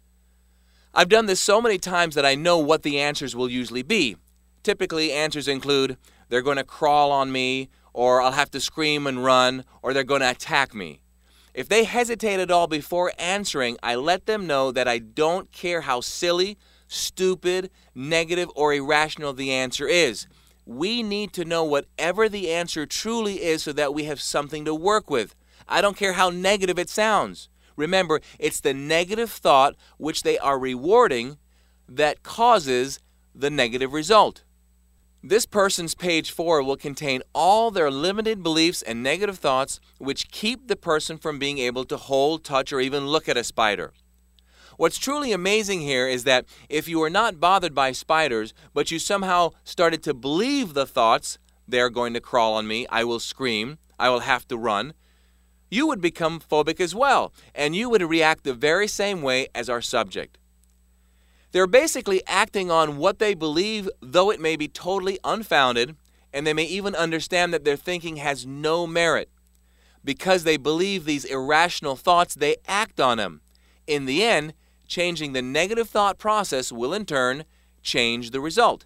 I've done this so many times that I know what the answers will usually be. Typically, answers include, they're going to crawl on me, or I'll have to scream and run, or they're going to attack me. If they hesitate at all before answering, I let them know that I don't care how silly, stupid, negative, or irrational the answer is. We need to know whatever the answer truly is so that we have something to work with. I don't care how negative it sounds. Remember, it's the negative thought which they are rewarding that causes the negative result. This person's page 4 will contain all their limited beliefs and negative thoughts which keep the person from being able to hold, touch, or even look at a spider. What's truly amazing here is that if you are not bothered by spiders, but you somehow started to believe the thoughts, they're going to crawl on me, I will scream, I will have to run, you would become phobic as well, and you would react the very same way as our subject. They're basically acting on what they believe, though it may be totally unfounded, and they may even understand that their thinking has no merit. Because they believe these irrational thoughts, they act on them. In the end, changing the negative thought process will in turn change the result.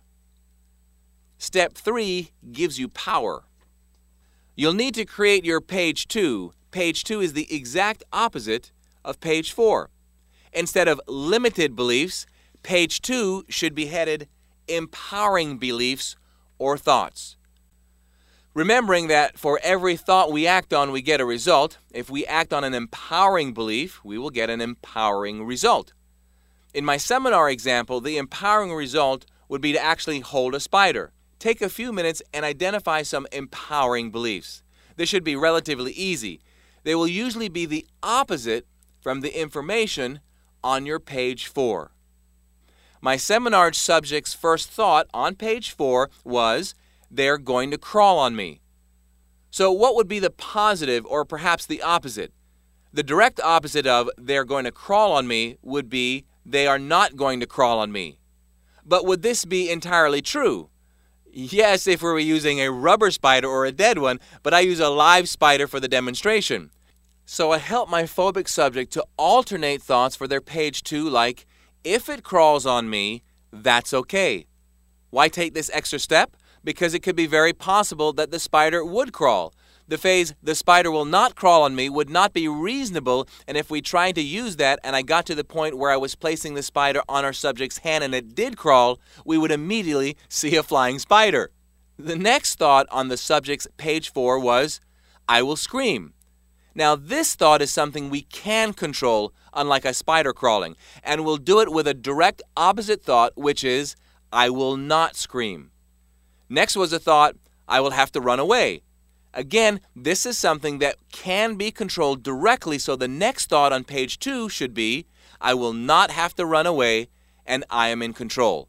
Step 3 gives you power. You'll need to create your page 2. Page 2 is the exact opposite of page 4. Instead of limited beliefs, page 2 should be headed empowering beliefs or thoughts. Remembering that for every thought we act on, we get a result. If we act on an empowering belief, we will get an empowering result. In my seminar example, the empowering result would be to actually hold a spider. Take a few minutes and identify some empowering beliefs. This should be relatively easy. They will usually be the opposite from the information on your page 4. My seminar subject's first thought on page 4 was, "They're going to crawl on me." So what would be the positive or perhaps the opposite? The direct opposite of "they're going to crawl on me" would be "they are not going to crawl on me." But would this be entirely true? Yes, if we were using a rubber spider or a dead one, but I use a live spider for the demonstration. So I help my phobic subject to alternate thoughts for their page 2 like, "If it crawls on me, that's okay." Why take this extra step? Because it could be very possible that the spider would crawl. The phrase, "the spider will not crawl on me," would not be reasonable, and if we tried to use that and I got to the point where I was placing the spider on our subject's hand and it did crawl, we would immediately see a flying spider. The next thought on the subject's page 4 was, "I will scream." Now this thought is something we can control, unlike a spider crawling, and we'll do it with a direct opposite thought, which is, "I will not scream." Next was a thought, "I will have to run away." Again, this is something that can be controlled directly, so the next thought on page 2 should be, "I will not have to run away, and I am in control."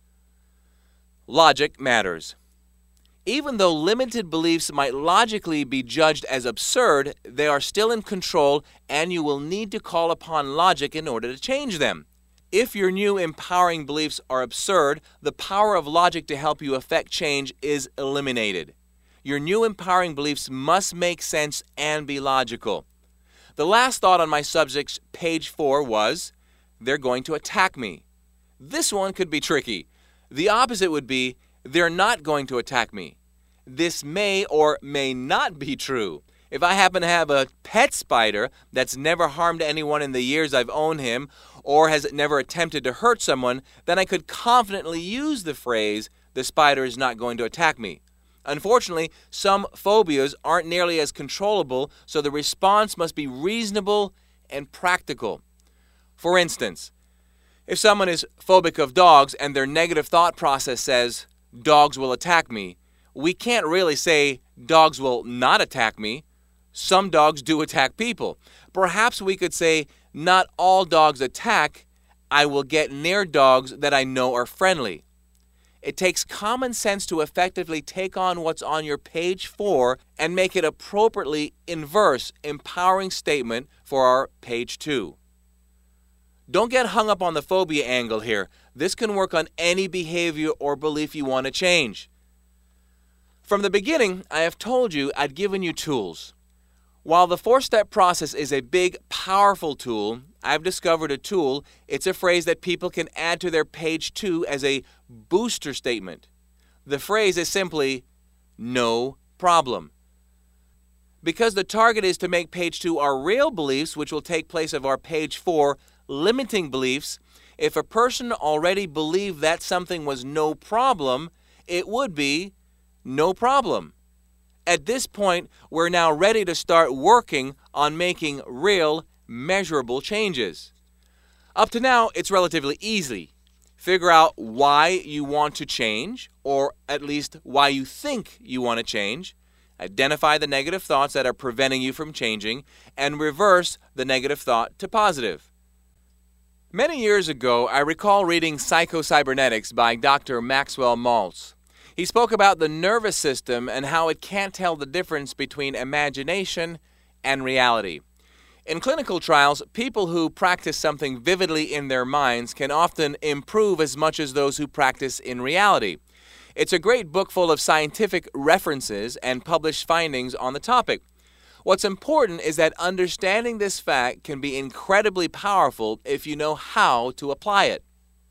Logic matters. Even though limited beliefs might logically be judged as absurd, they are still in control, and you will need to call upon logic in order to change them. If your new empowering beliefs are absurd, the power of logic to help you effect change is eliminated. Your new empowering beliefs must make sense and be logical. The last thought on my subject's page 4 was, "They're going to attack me." This one could be tricky. The opposite would be, "They're not going to attack me." This may or may not be true. If I happen to have a pet spider that's never harmed anyone in the years I've owned him or has never attempted to hurt someone, then I could confidently use the phrase, "the spider is not going to attack me." Unfortunately, some phobias aren't nearly as controllable, so the response must be reasonable and practical. For instance, if someone is phobic of dogs and their negative thought process says, "Dogs will attack me," we can't really say, "Dogs will not attack me." Some dogs do attack people. Perhaps we could say, "Not all dogs attack. I will get near dogs that I know are friendly." It takes common sense to effectively take on what's on your page 4 and make it appropriately inverse, empowering statement for our page 2. Don't get hung up on the phobia angle here. This can work on any behavior or belief you want to change. From the beginning, I have told you I'd given you tools. While the 4-step process is a big, powerful tool, I've discovered a tool. It's a phrase that people can add to their page 2 as a booster statement. The phrase is simply, "no problem." Because the target is to make page 2 our real beliefs, which will take place of our page 4 limiting beliefs, if a person already believed that something was no problem, it would be no problem. At this point, we're now ready to start working on making real, measurable changes. Up to now, it's relatively easy. Figure out why you want to change, or at least why you think you want to change. Identify the negative thoughts that are preventing you from changing, and reverse the negative thought to positive. Many years ago, I recall reading Psycho-Cybernetics by Dr. Maxwell Maltz. He spoke about the nervous system and how it can't tell the difference between imagination and reality. In clinical trials, people who practice something vividly in their minds can often improve as much as those who practice in reality. It's a great book full of scientific references and published findings on the topic. What's important is that understanding this fact can be incredibly powerful if you know how to apply it.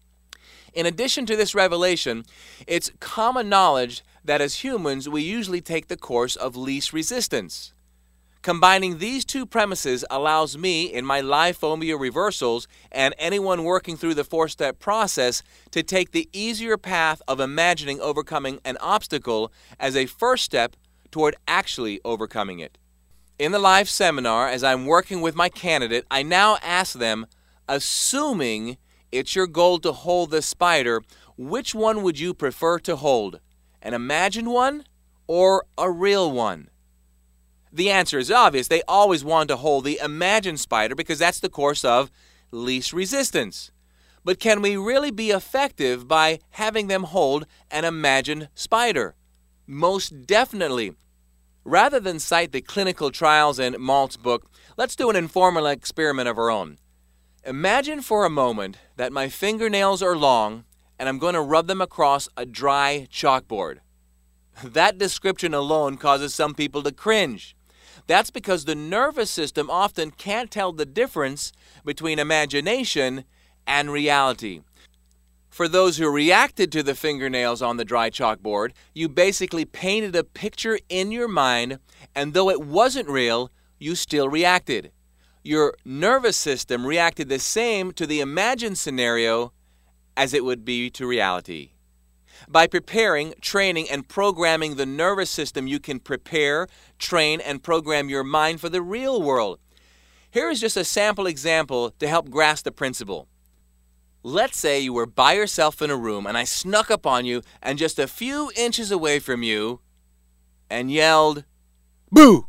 In addition to this revelation, it's common knowledge that as humans we usually take the course of least resistance. Combining these two premises allows me, in my live phobia reversals, and anyone working through the 4-step process, to take the easier path of imagining overcoming an obstacle as a first step toward actually overcoming it. In the live seminar, as I'm working with my candidate, I now ask them, assuming it's your goal to hold the spider, which one would you prefer to hold? An imagined one or a real one? The answer is obvious. They always want to hold the imagined spider because that's the course of least resistance. But can we really be effective by having them hold an imagined spider? Most definitely. Rather than cite the clinical trials in Malt's book, let's do an informal experiment of our own. Imagine for a moment that my fingernails are long and I'm going to rub them across a dry chalkboard. That description alone causes some people to cringe. That's because the nervous system often can't tell the difference between imagination and reality. For those who reacted to the fingernails on the dry chalkboard, you basically painted a picture in your mind, and though it wasn't real, you still reacted. Your nervous system reacted the same to the imagined scenario as it would be to reality. By preparing, training, and programming the nervous system, you can prepare, train, and program your mind for the real world. Here is just a sample example to help grasp the principle. Let's say you were by yourself in a room and I snuck up on you and just a few inches away from you and yelled, "Boo!"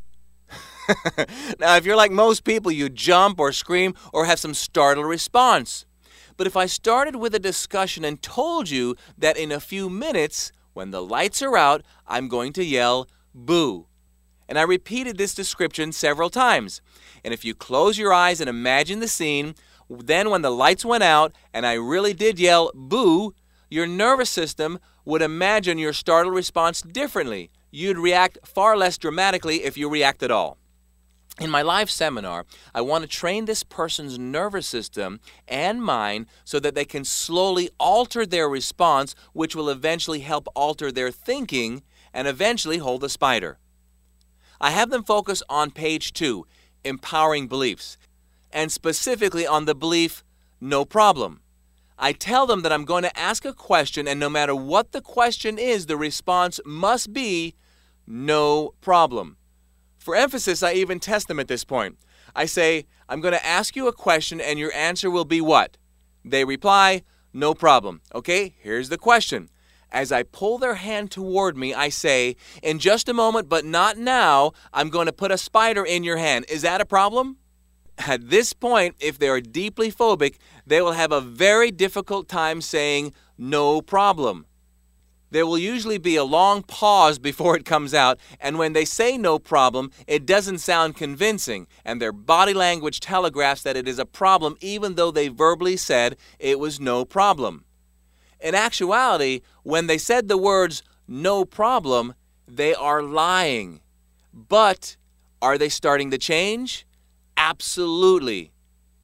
Now, if you're like most people, you jump or scream or have some startled response. But if I started with a discussion and told you that in a few minutes, when the lights are out, I'm going to yell, "Boo!" And I repeated this description several times. And if you close your eyes and imagine the scene, then when the lights went out and I really did yell, "Boo!" your nervous system would imagine your startled response differently. You'd react far less dramatically if you react at all. In my live seminar, I want to train this person's nervous system and mind so that they can slowly alter their response, which will eventually help alter their thinking and eventually hold the spider. I have them focus on page 2, empowering beliefs, and specifically on the belief, no problem. I tell them that I'm going to ask a question, and no matter what the question is, the response must be, no problem. For emphasis, I even test them at this point. I say, I'm going to ask you a question, and your answer will be what? They reply, no problem. Okay, here's the question. As I pull their hand toward me, I say, in just a moment, but not now, I'm going to put a spider in your hand. Is that a problem? At this point, if they are deeply phobic, they will have a very difficult time saying, no problem. There will usually be a long pause before it comes out, and when they say no problem, it doesn't sound convincing, and their body language telegraphs that it is a problem even though they verbally said it was no problem. In actuality, when they said the words no problem, they are lying. But are they starting to change? Absolutely.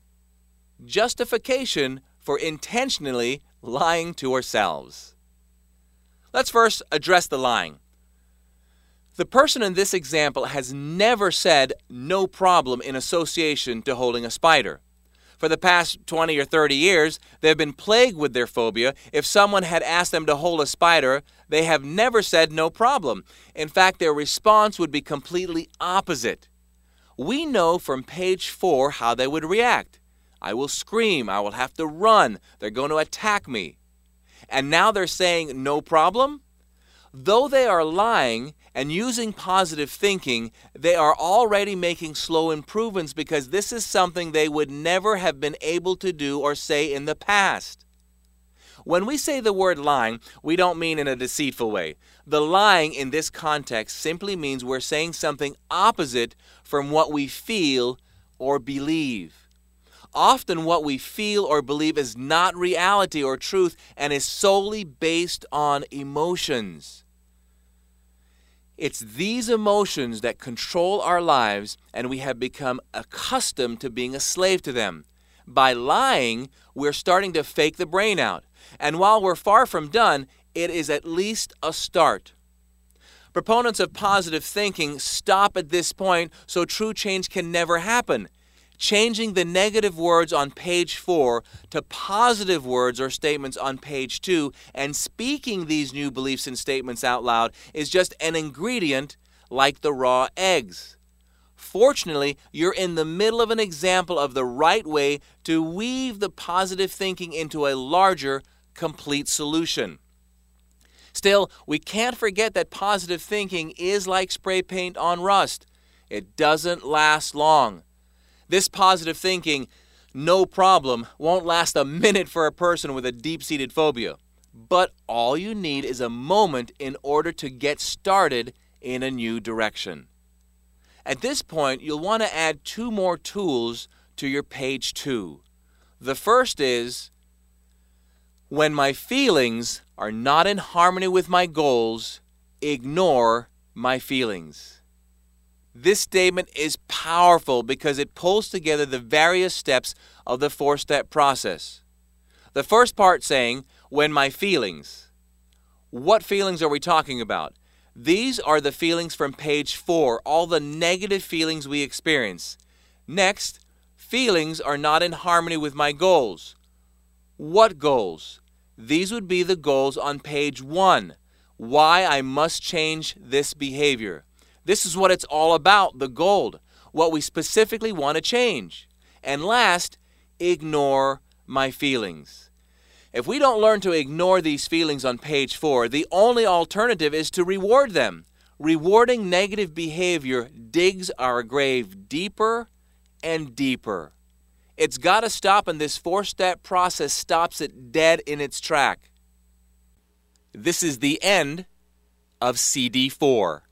Justification for intentionally lying to ourselves. Let's first address the lying. The person in this example has never said no problem in association to holding a spider. For the past 20 or 30 years, they have been plagued with their phobia. If someone had asked them to hold a spider, they have never said no problem. In fact, their response would be completely opposite. We know from page 4 how they would react. I will scream. I will have to run. They're going to attack me. And now they're saying no problem? Though they are lying and using positive thinking, they are already making slow improvements because this is something they would never have been able to do or say in the past. When we say the word lying, we don't mean in a deceitful way. The lying in this context simply means we're saying something opposite from what we feel or believe. Often what we feel or believe is not reality or truth and is solely based on emotions. It's these emotions that control our lives, and we have become accustomed to being a slave to them. By lying, we're starting to fake the brain out. And while we're far from done, it is at least a start. Proponents of positive thinking stop at this point, so true change can never happen. Changing the negative words on page 4 to positive words or statements on page 2 and speaking these new beliefs and statements out loud is just an ingredient like the raw eggs. Fortunately, you're in the middle of an example of the right way to weave the positive thinking into a larger, complete solution. Still, we can't forget that positive thinking is like spray paint on rust. It doesn't last long. This positive thinking, no problem, won't last a minute for a person with a deep-seated phobia. But all you need is a moment in order to get started in a new direction. At this point, you'll want to add 2 more tools to your page 2. The first is, when my feelings are not in harmony with my goals, ignore my feelings. This statement is powerful because it pulls together the various steps of the 4-step process. The first part saying, when my feelings. What feelings are we talking about? These are the feelings from page 4, all the negative feelings we experience. Next, feelings are not in harmony with my goals. What goals? These would be the goals on page 1, why I must change this behavior. This is what it's all about, the goal, what we specifically want to change. And last, ignore my feelings. If we don't learn to ignore these feelings on page 4, the only alternative is to reward them. Rewarding negative behavior digs our grave deeper and deeper. It's got to stop, and this 4-step process stops it dead in its track. This is the end of CD4.